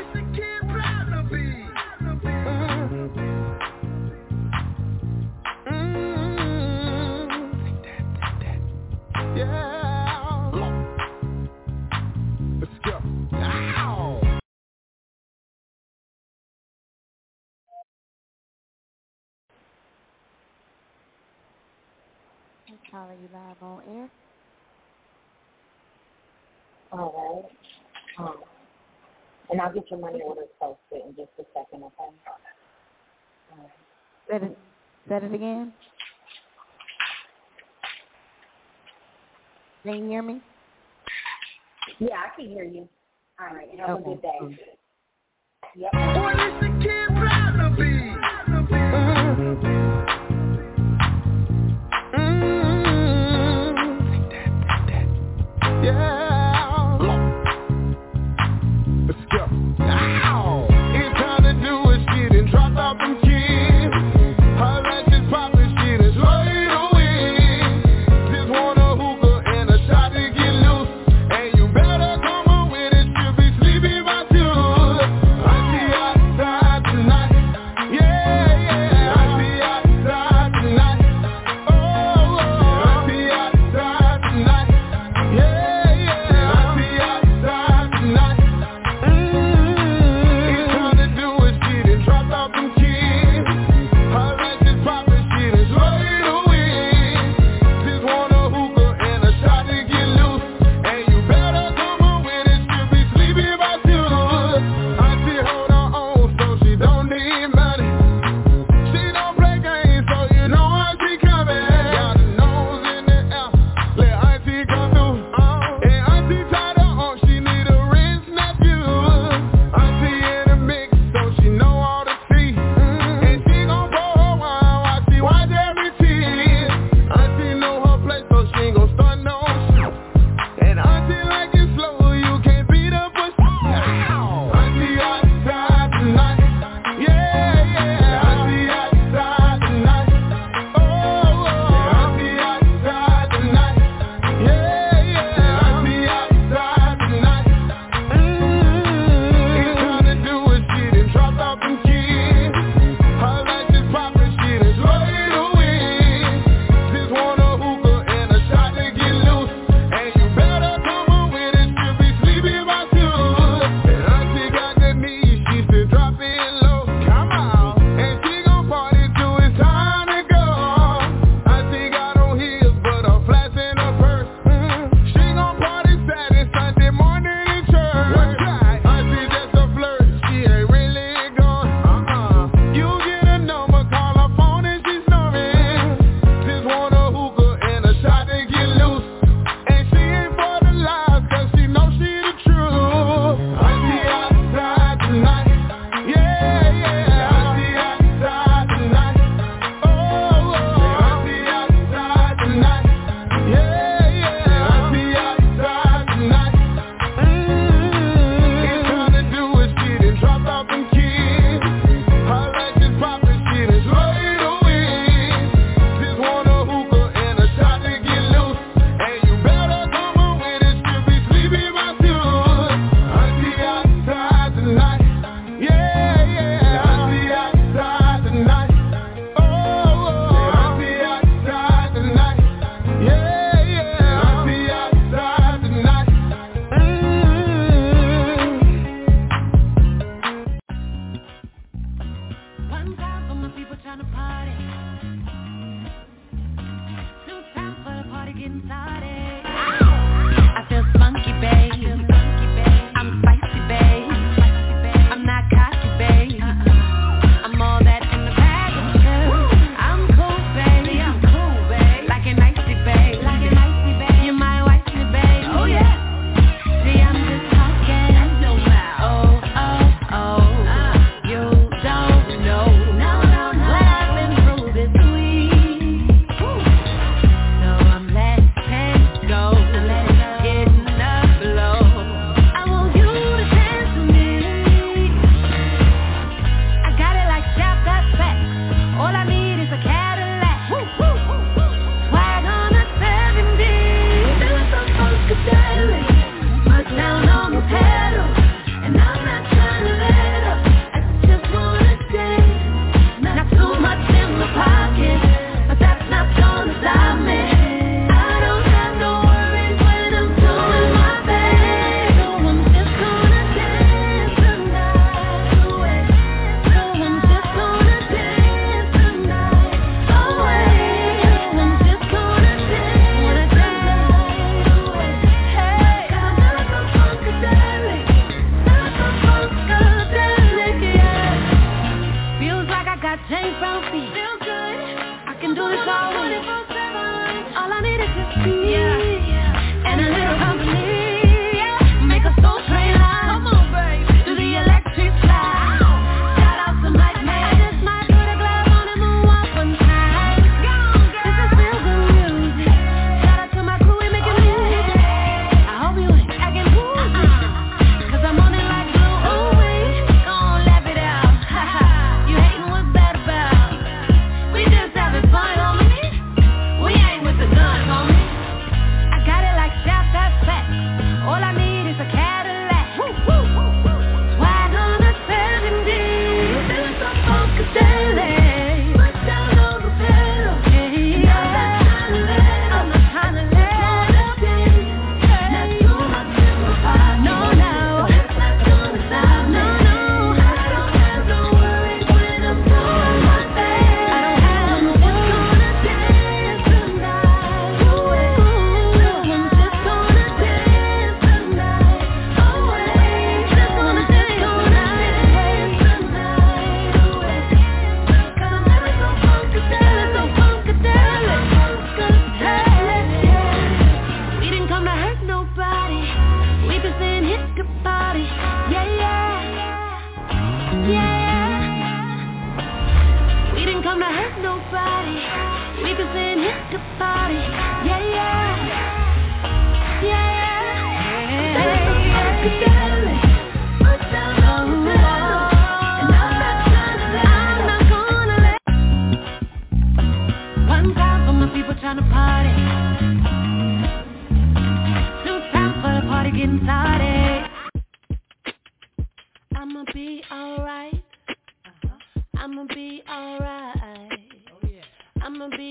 Calling you live on air. All right. And I'll get your money orders posted in just a second, okay? Say it again. Can you hear me? Yeah, I can hear you. All right. Have a good day. Yep. Boy, this the kid proud to be. Yeah. Let's go. Ow. It's time to do a shit and drop out them kids. Her like this poppin' shit and slide away. Just want a hookah and a shot to get loose. And you better come on with it, she'll be sleeping by 2. I see outside tonight. One time for my people tryna party. Two time for the party getting started. I feel spunky, babe. I'm spicy, babe. I'm not cocky, babe. I'm all that in the bag of two. I'm cool, baby. Like an icy, babe. You might wife me, babe. Oh yeah. See, I'm just talking. Oh. You don't know what I've been through this week. So I'm letting go. Getting up low. I want you to dance with me. I got it like Chap, got facts. All I need is a Cadillac. Swag on a 70. Feeling so funkadelic. Put down on the pedal. And I'm not trying to let up. I just wanna dance. Not too much in my pocket, but that's not gonna stop me. I don't have no worries when I'm doing my best. So I'm just gonna dance tonight. Away. So I'm just gonna dance tonight. Away. I'm just gonna dance tonight. Away. Hey, I'm not so funkadelic. Not so funkadelic, yeah. Feels like I got James Brown feet. Feel good. I can do this all week. All I need is just peace and a little company. Make a soul train line. Come on, baby. Do the electric slide. Shout out to Mike Man. I just might put a glove on and moonwalk one time. This is real good music. Shout out to my crew, we making music. I hope you ain't acting woozy, 'cause I'm on it like glue. Ooh, gon' laugh it out. You hating, what's that about? We just having fun, homie. We ain't with the guns, homie. I got it like Chap, that's facts. All I need is a Cadillac. Swag on a 70. Feeling so funkadelic. Put down on the pedal. And I'm not trying to let up. Not too much in my pocket. No. That's not gonna stop me. No. I don't have no worries when I'm doing my best. I'm just gonna dance tonight. Away. So I'm just gonna dance tonight. Away. So I'm just gonna dance tonight. Away. 'Cause I'm never so funkadelic. We didn't come to hurt nobody. We been saying hit the body. Yeah. We didn't come to hurt nobody. We been saying hit the body. Yeah. Funkadelic. Put down on the pedal. And I'm not gonna let. One time for my people tryna party. Two time for the party getting started. I'ma be alright. I'ma be alright. I'ma be.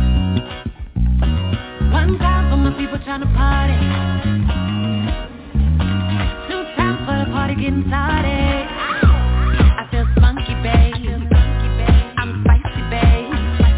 One time for my people tryna party. Two time for the party getting started. I feel spunky, babe. I'm spicy, babe.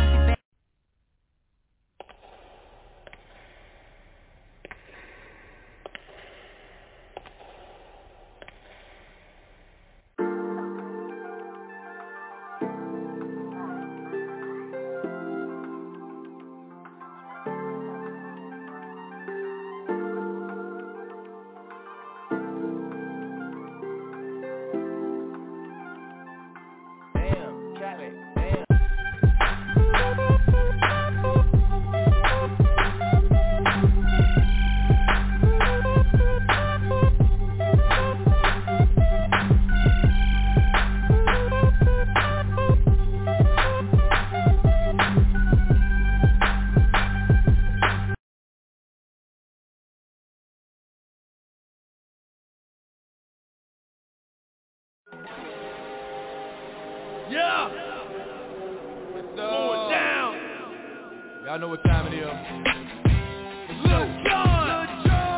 Yeah. Going down. Y'all know what time it is. Lil Jon.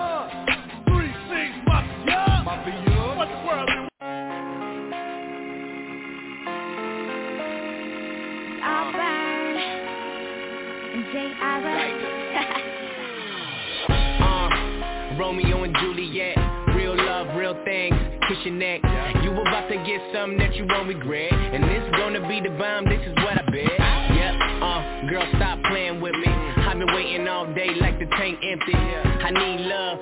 3-6 Mafia. What the world? DJ Ira. Romeo and Juliet, real love, real things, kiss your neck. You about to get something that you won't regret, and this gonna be the bomb, this is what I bet. Yep, girl, stop playing with me. I've been waiting all day like the tank empty. I need love.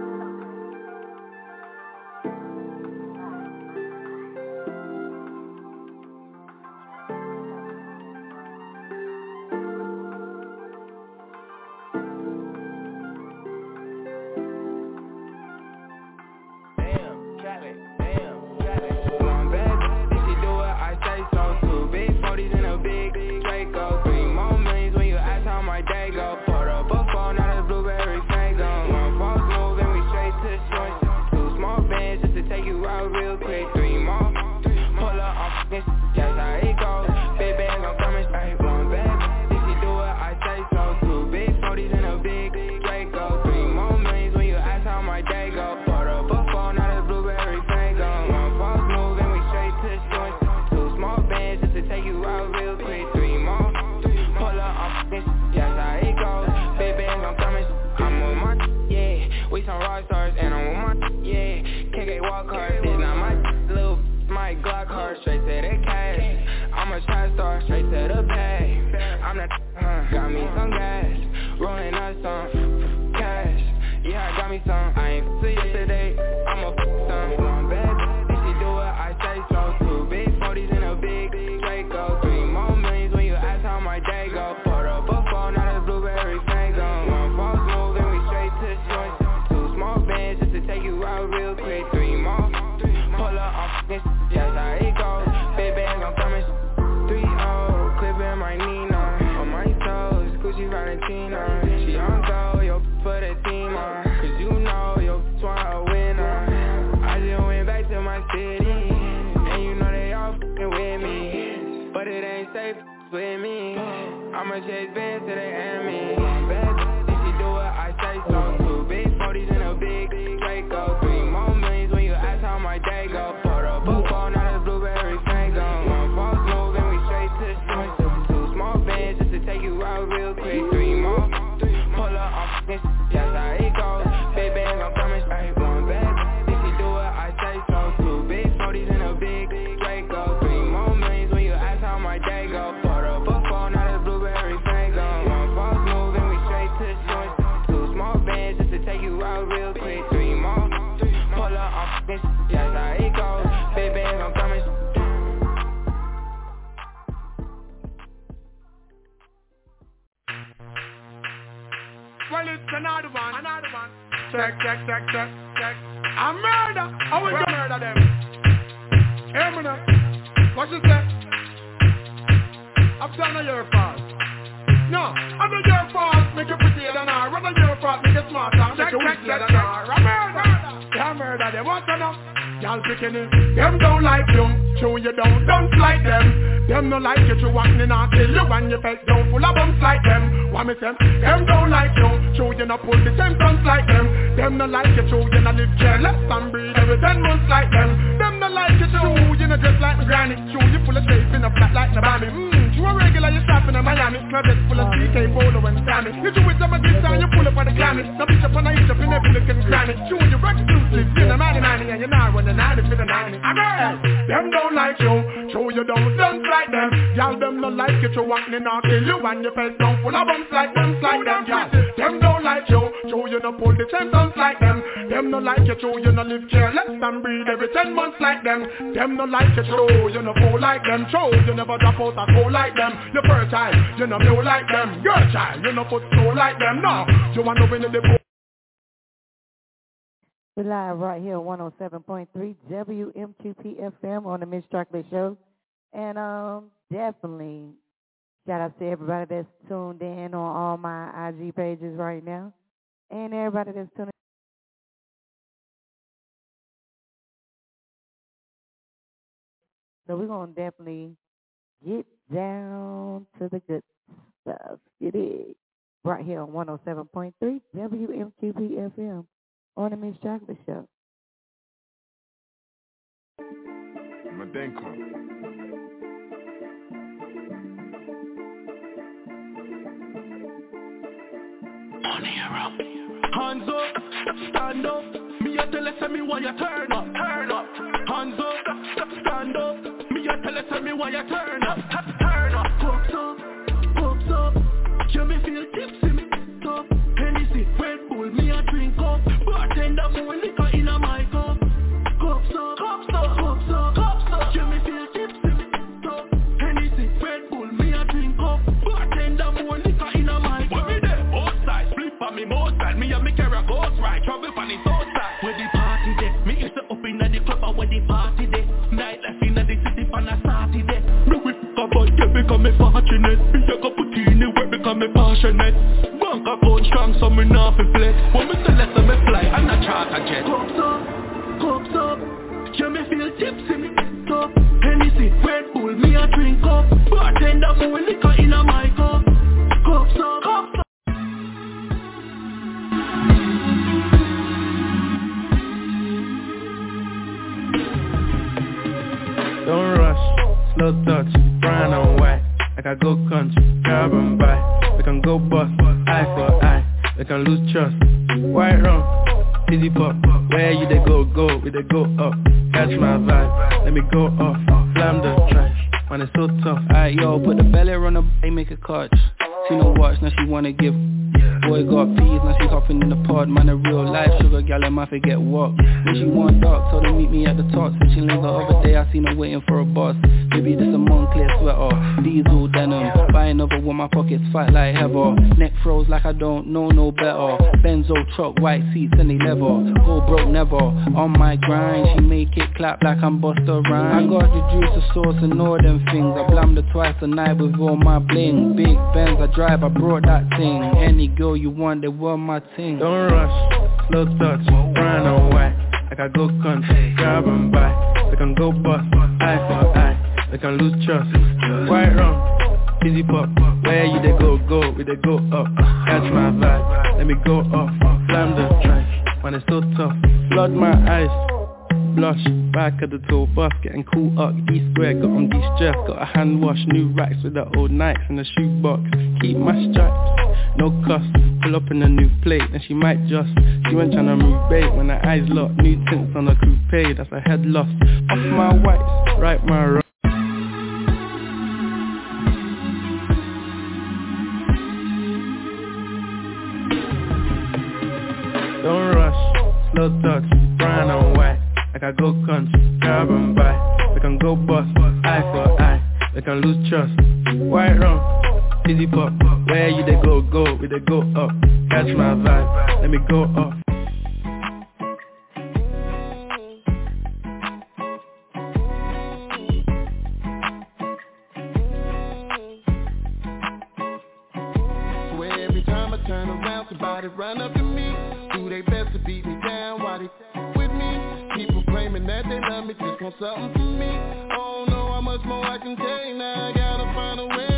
Them don't like you, show you don't like them. Them no like you, to walking in and kill you, and your face down full of bumps like them. What me say? Them don't like you, show you no pull the same stunts like them. Them no like you, show you no live careless and breathe every 10 months like them. Them no like you, show you no dress like me granny, show you full of shape in a flat like the Bambi. You a regular, you shop in a Miami, closet full of CK, Polo and Sammy. You do it some of this time, you pull up on the clammy. No bitch up on a hitch up in every lick and granny. Show you exclusive, in a 90 and you're not running 90 for the 90. Them don't like you, show you don't dance like them. Y'all them don't like you, to walking and kill you, and your face down full of bumps like them, y'all. Them don't like you, show you no pull the same stunts like them. Them don't like you, show you no live careless and breathe every 10 months like them. Them don't like you, show you no fool like them. Show you never drop out a cold like them. Your first child, you know me like them. Your child, you know put soul like them. No, you want to win the book. We're live right here on 107.3 WMQP FM on the Miss Chocolate Show. And definitely shout out to everybody that's tuned in on all my IG pages right now. And everybody that's tuning in. So we're going to definitely get down to the good stuff. It is right here on 107.3 WMQP FM on the Miss Chocolate Show. Hands up, stand up. Me a tell her say me why you turn up. Hands up, stand up. Me a tell her say me why you turn up. Cups up. You me feel tipsy, me top. Hennessy, Red Bull, me a drink up. Bartender more liquor in a my cup. Cups up. You me feel tipsy, me top. Hennessy, Red Bull, me a drink up. Bartender more liquor in a my cup. When me there, both sides, flip on me most side. Me and me carry a ghost ride, trouble on the south side. Where the party day, me used to up inna the club, where the party day. Night life inna the city on a Saturday. No we fuck about you because me fortunate. Me a go put in the work because me passionate. Bank account strong so me not fi flex. When me tell us me fly and a charter jet. Cups up, you me feel tipsy, me top. Hennessy, Red Bull, me a drink up. Bartender more liquor in a my cup. Cups up. Don't rush, slow touch, brown and white. Like I go country, grab and buy. We can go bust, eye for eye. We can lose trust, white rum, easy pop. Where you they go, we they go up. Catch my vibe, let me go off. Slam the trash, man it's so tough. Alright yo, put the belly on the bay, make a catch. She no watch, now she wanna give. Boy got peas, now she hopping in the pod. Man a real life sugar gal, I might forget what. When she want dark, told her meet me at the top. Switching lanes the other day, I seen her waiting for a bus. Maybe this a Moncler sweater, diesel denim. Buy another one, my pockets fight like heather. Neck froze like I don't know no better. Benzo truck, white seats and they leather. Go broke never, on my grind. She make it clap like I'm Busta Rhymes. I got the juice, the sauce and all them things. I blammed her twice a night with all my bling. Big Benz I drive, I brought that thing. Any girl you want, they want my thing. Don't rush, slow touch, brown and white. Like I go country, grab and buy. We can go bust, eye for eye. We can lose trust, white rum, easy pop. Where you they go, we they go up. Catch my vibe, let me go off. Slam the trash, man it's so tough. Flood my eyes, blush, back at the tour bus. Getting cool up, E-square, got on de-stress. Got a hand wash, new racks with the old Nikes in the shoebox. Keep my stripes, no cuss. Pull up in a new plate, and she might just. She went tryna move bait when her eyes locked. New tints on a coupe, that's a head loss. Off my whites, right my wrong. Don't rush, slow touch, brown and white. Like I go country, grab and buy. We can go bust, eye for eye. We can lose trust, white rum, easy pop. Where you they go, we they go up. Catch my vibe, let me go off. So every time I turn around, somebody run up to me. Do they best to beat me down while they with me. People claiming that they love me, just want something from me. I don't know how much more I can take, now I gotta find a way.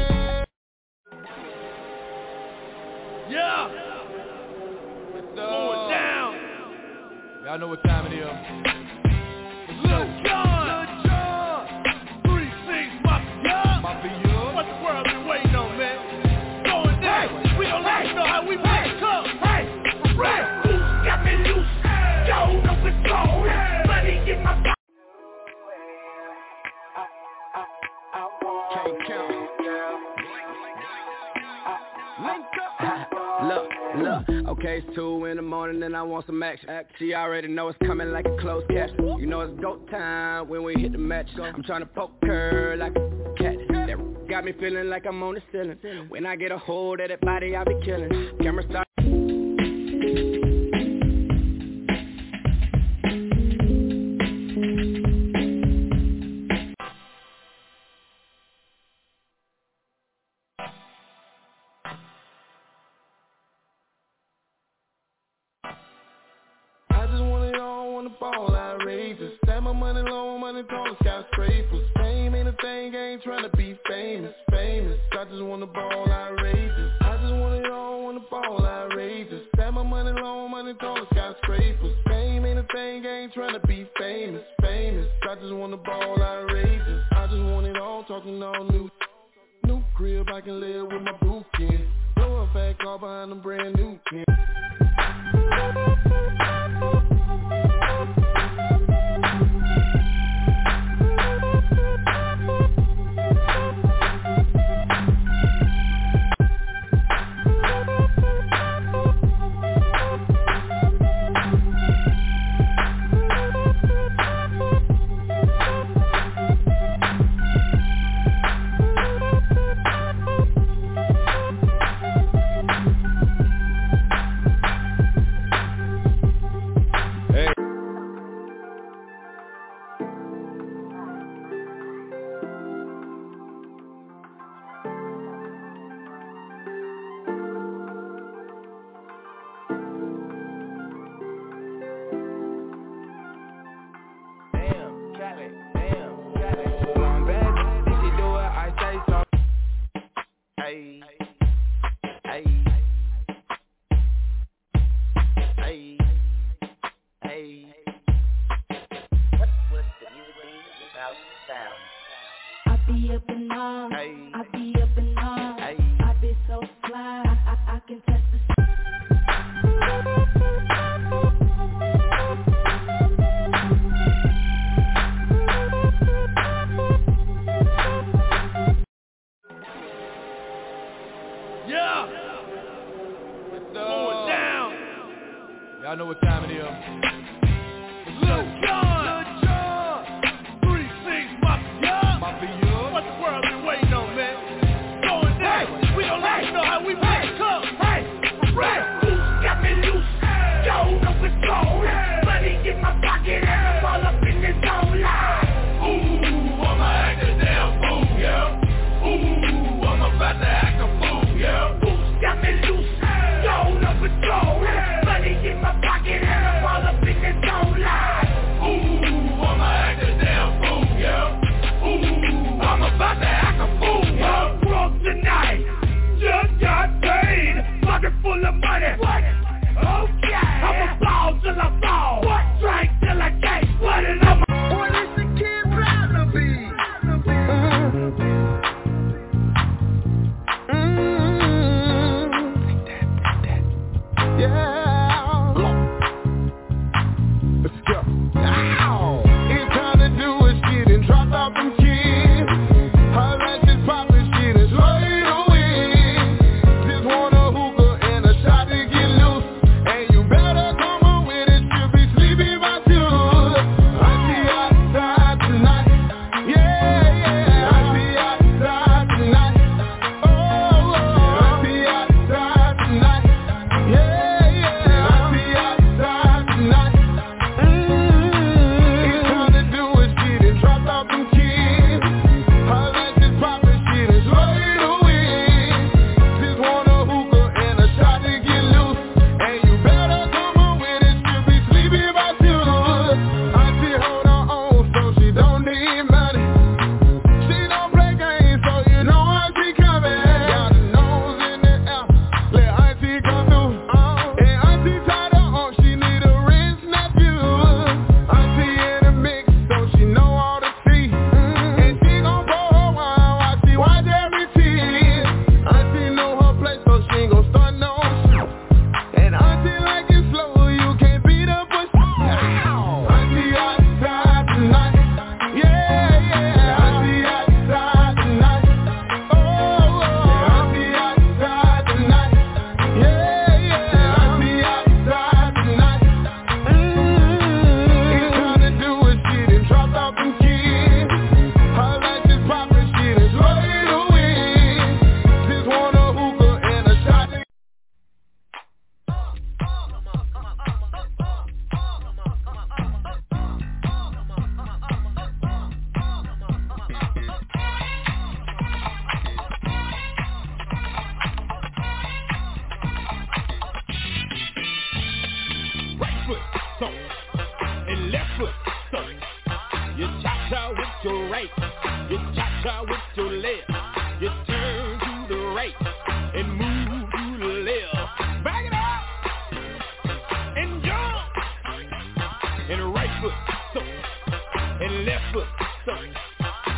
Yeah! Slow it down! Y'all know what time it is. Lil Jon! 3-6 Mafia! What the world been waiting on, man? Going down! We don't let you know how we make it come! Right! Got me loose! Yo, no control! Money in my pocket! Can't count. Look, okay, it's 2 in the morning and I want some action. She already know it's coming like a close catch. You know it's go time when we hit the match. I'm trying to poke her like a cat. That got me feeling like I'm on the ceiling. When I get a hold of that body, I be killing. Camera start. Ball outrageous. Stand my money low, money tall, skyscrapers. Fame ain't a thing, I ain't tryna be famous. I just wanna ball outrageous. I just want it all, wanna ball outrageous. Stand my money low, money tall, skyscrapers. Fame ain't a thing, I ain't tryna be famous. I just wanna ball outrageous. I just want it all, talking all new crib, I can live with my boo kid. Blow up fat car behind a brand new pin.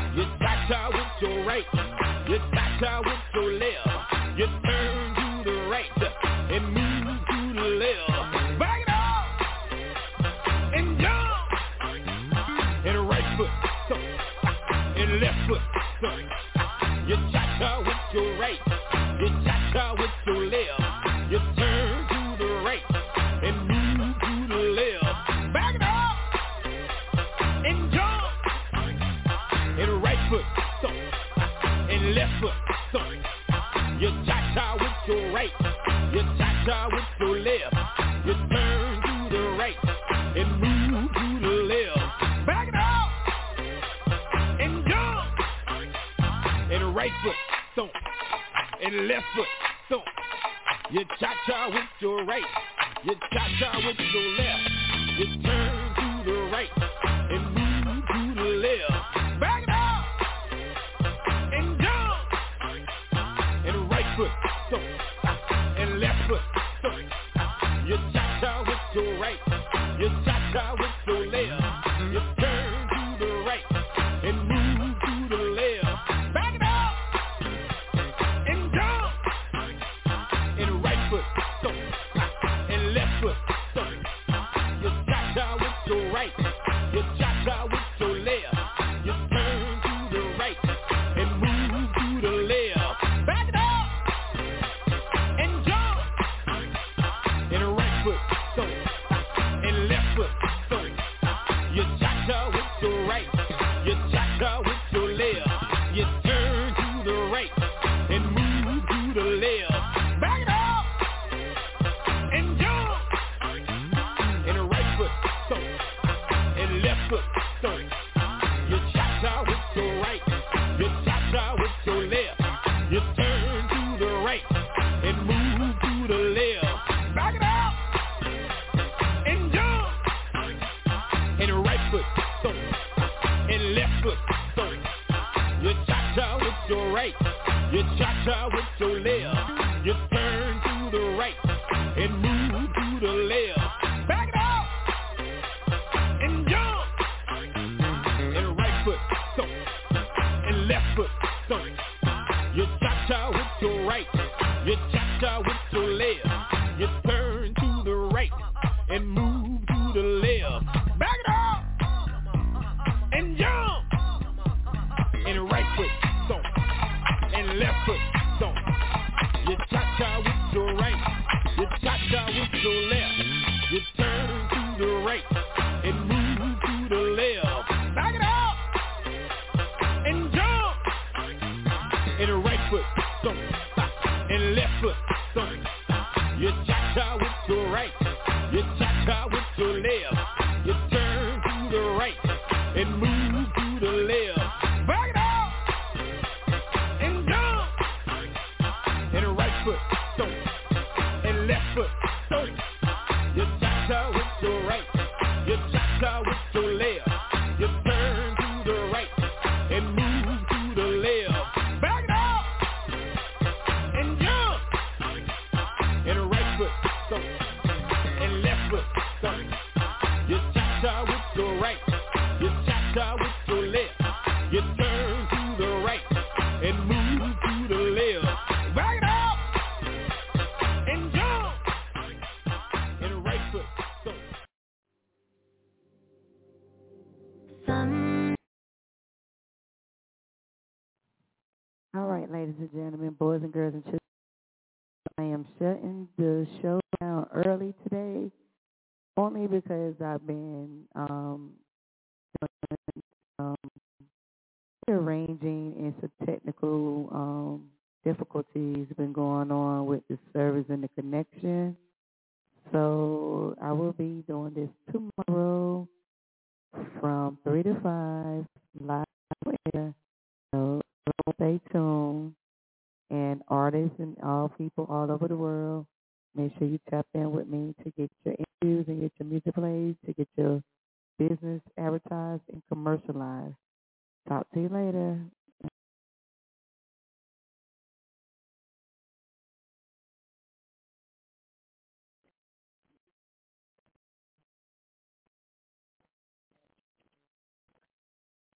cha-cha with your right, you cha-cha with your left, you turn to the You cha-cha with your right, you cha-cha with your left. You turn to the right and move to the left. Back it up and jump. And right foot, stomp. And left foot, stomp. You cha-cha with your right, you cha-cha with your left. You turn to the right and move to the left. Back it up and jump. And right foot, stomp. And left foot, stomp. You cha-cha with your right, you cha-cha with your left. You turn to the right and move to the left. Back it up and jump. And right foot, stomp. And left foot, stomp. You cha-cha with your right, you cha-cha with your left. You turn to the right and move to the left. Back it up and jump. And right foot, stomp. And left foot, stomp. You cha-cha with your right, you cha-cha with your left. You turn to the right and move to the left. Back it up and jump. And right foot, stomp. And left foot, stomp. You cha-cha with your right, you cha-cha with your left. You turn to the right and move to the left. Back it up and jump. And right foot, stomp. And left foot, stomp. You cha-cha with your right, you cha-cha with your left. You turn to the right and move to the left. Back it up and jump. And right foot, stomp. And left foot, stomp. You cha-cha with your right, you cha-cha with your left. You turn to the right and move to the left. Back it up and jump. And right foot, stomp. And left foot, stomp. You cha-cha with your right, you cha-cha with your left. You turn to the right and move to the left. Back it up and jump. And right foot, stomp. And left foot, stomp. You cha-cha with your right, you cha-cha with your left. You turn to the right and move to the left. Back it up and jump. And right foot, stomp. And left foot, stomp. You cha-cha with your right, you cha-cha with your left. You turn to the right and move to the left. Back it up and jump. And right foot, stomp. And left foot, stomp. You cha-cha with your right, you cha-cha with your left. You turn to the right and move to the left. Back it up and jump. And right foot, stomp. And left foot, stomp. You cha-cha with your right, you cha-cha with your left. You turn to the right and move to the left. Back it up and jump. And right foot, stomp. All right, ladies and gentlemen, boys and girls and children, I am shutting the show down early today, only because I've been arranging and some technical difficulties been going on with the service and the connection. So I will be doing this tomorrow from 3 to 5 live air. So stay tuned. And artists and all people all over the world, make sure you tap in with me to get your interviews and get your music plays, to get your business advertised and commercialized. Talk to you later.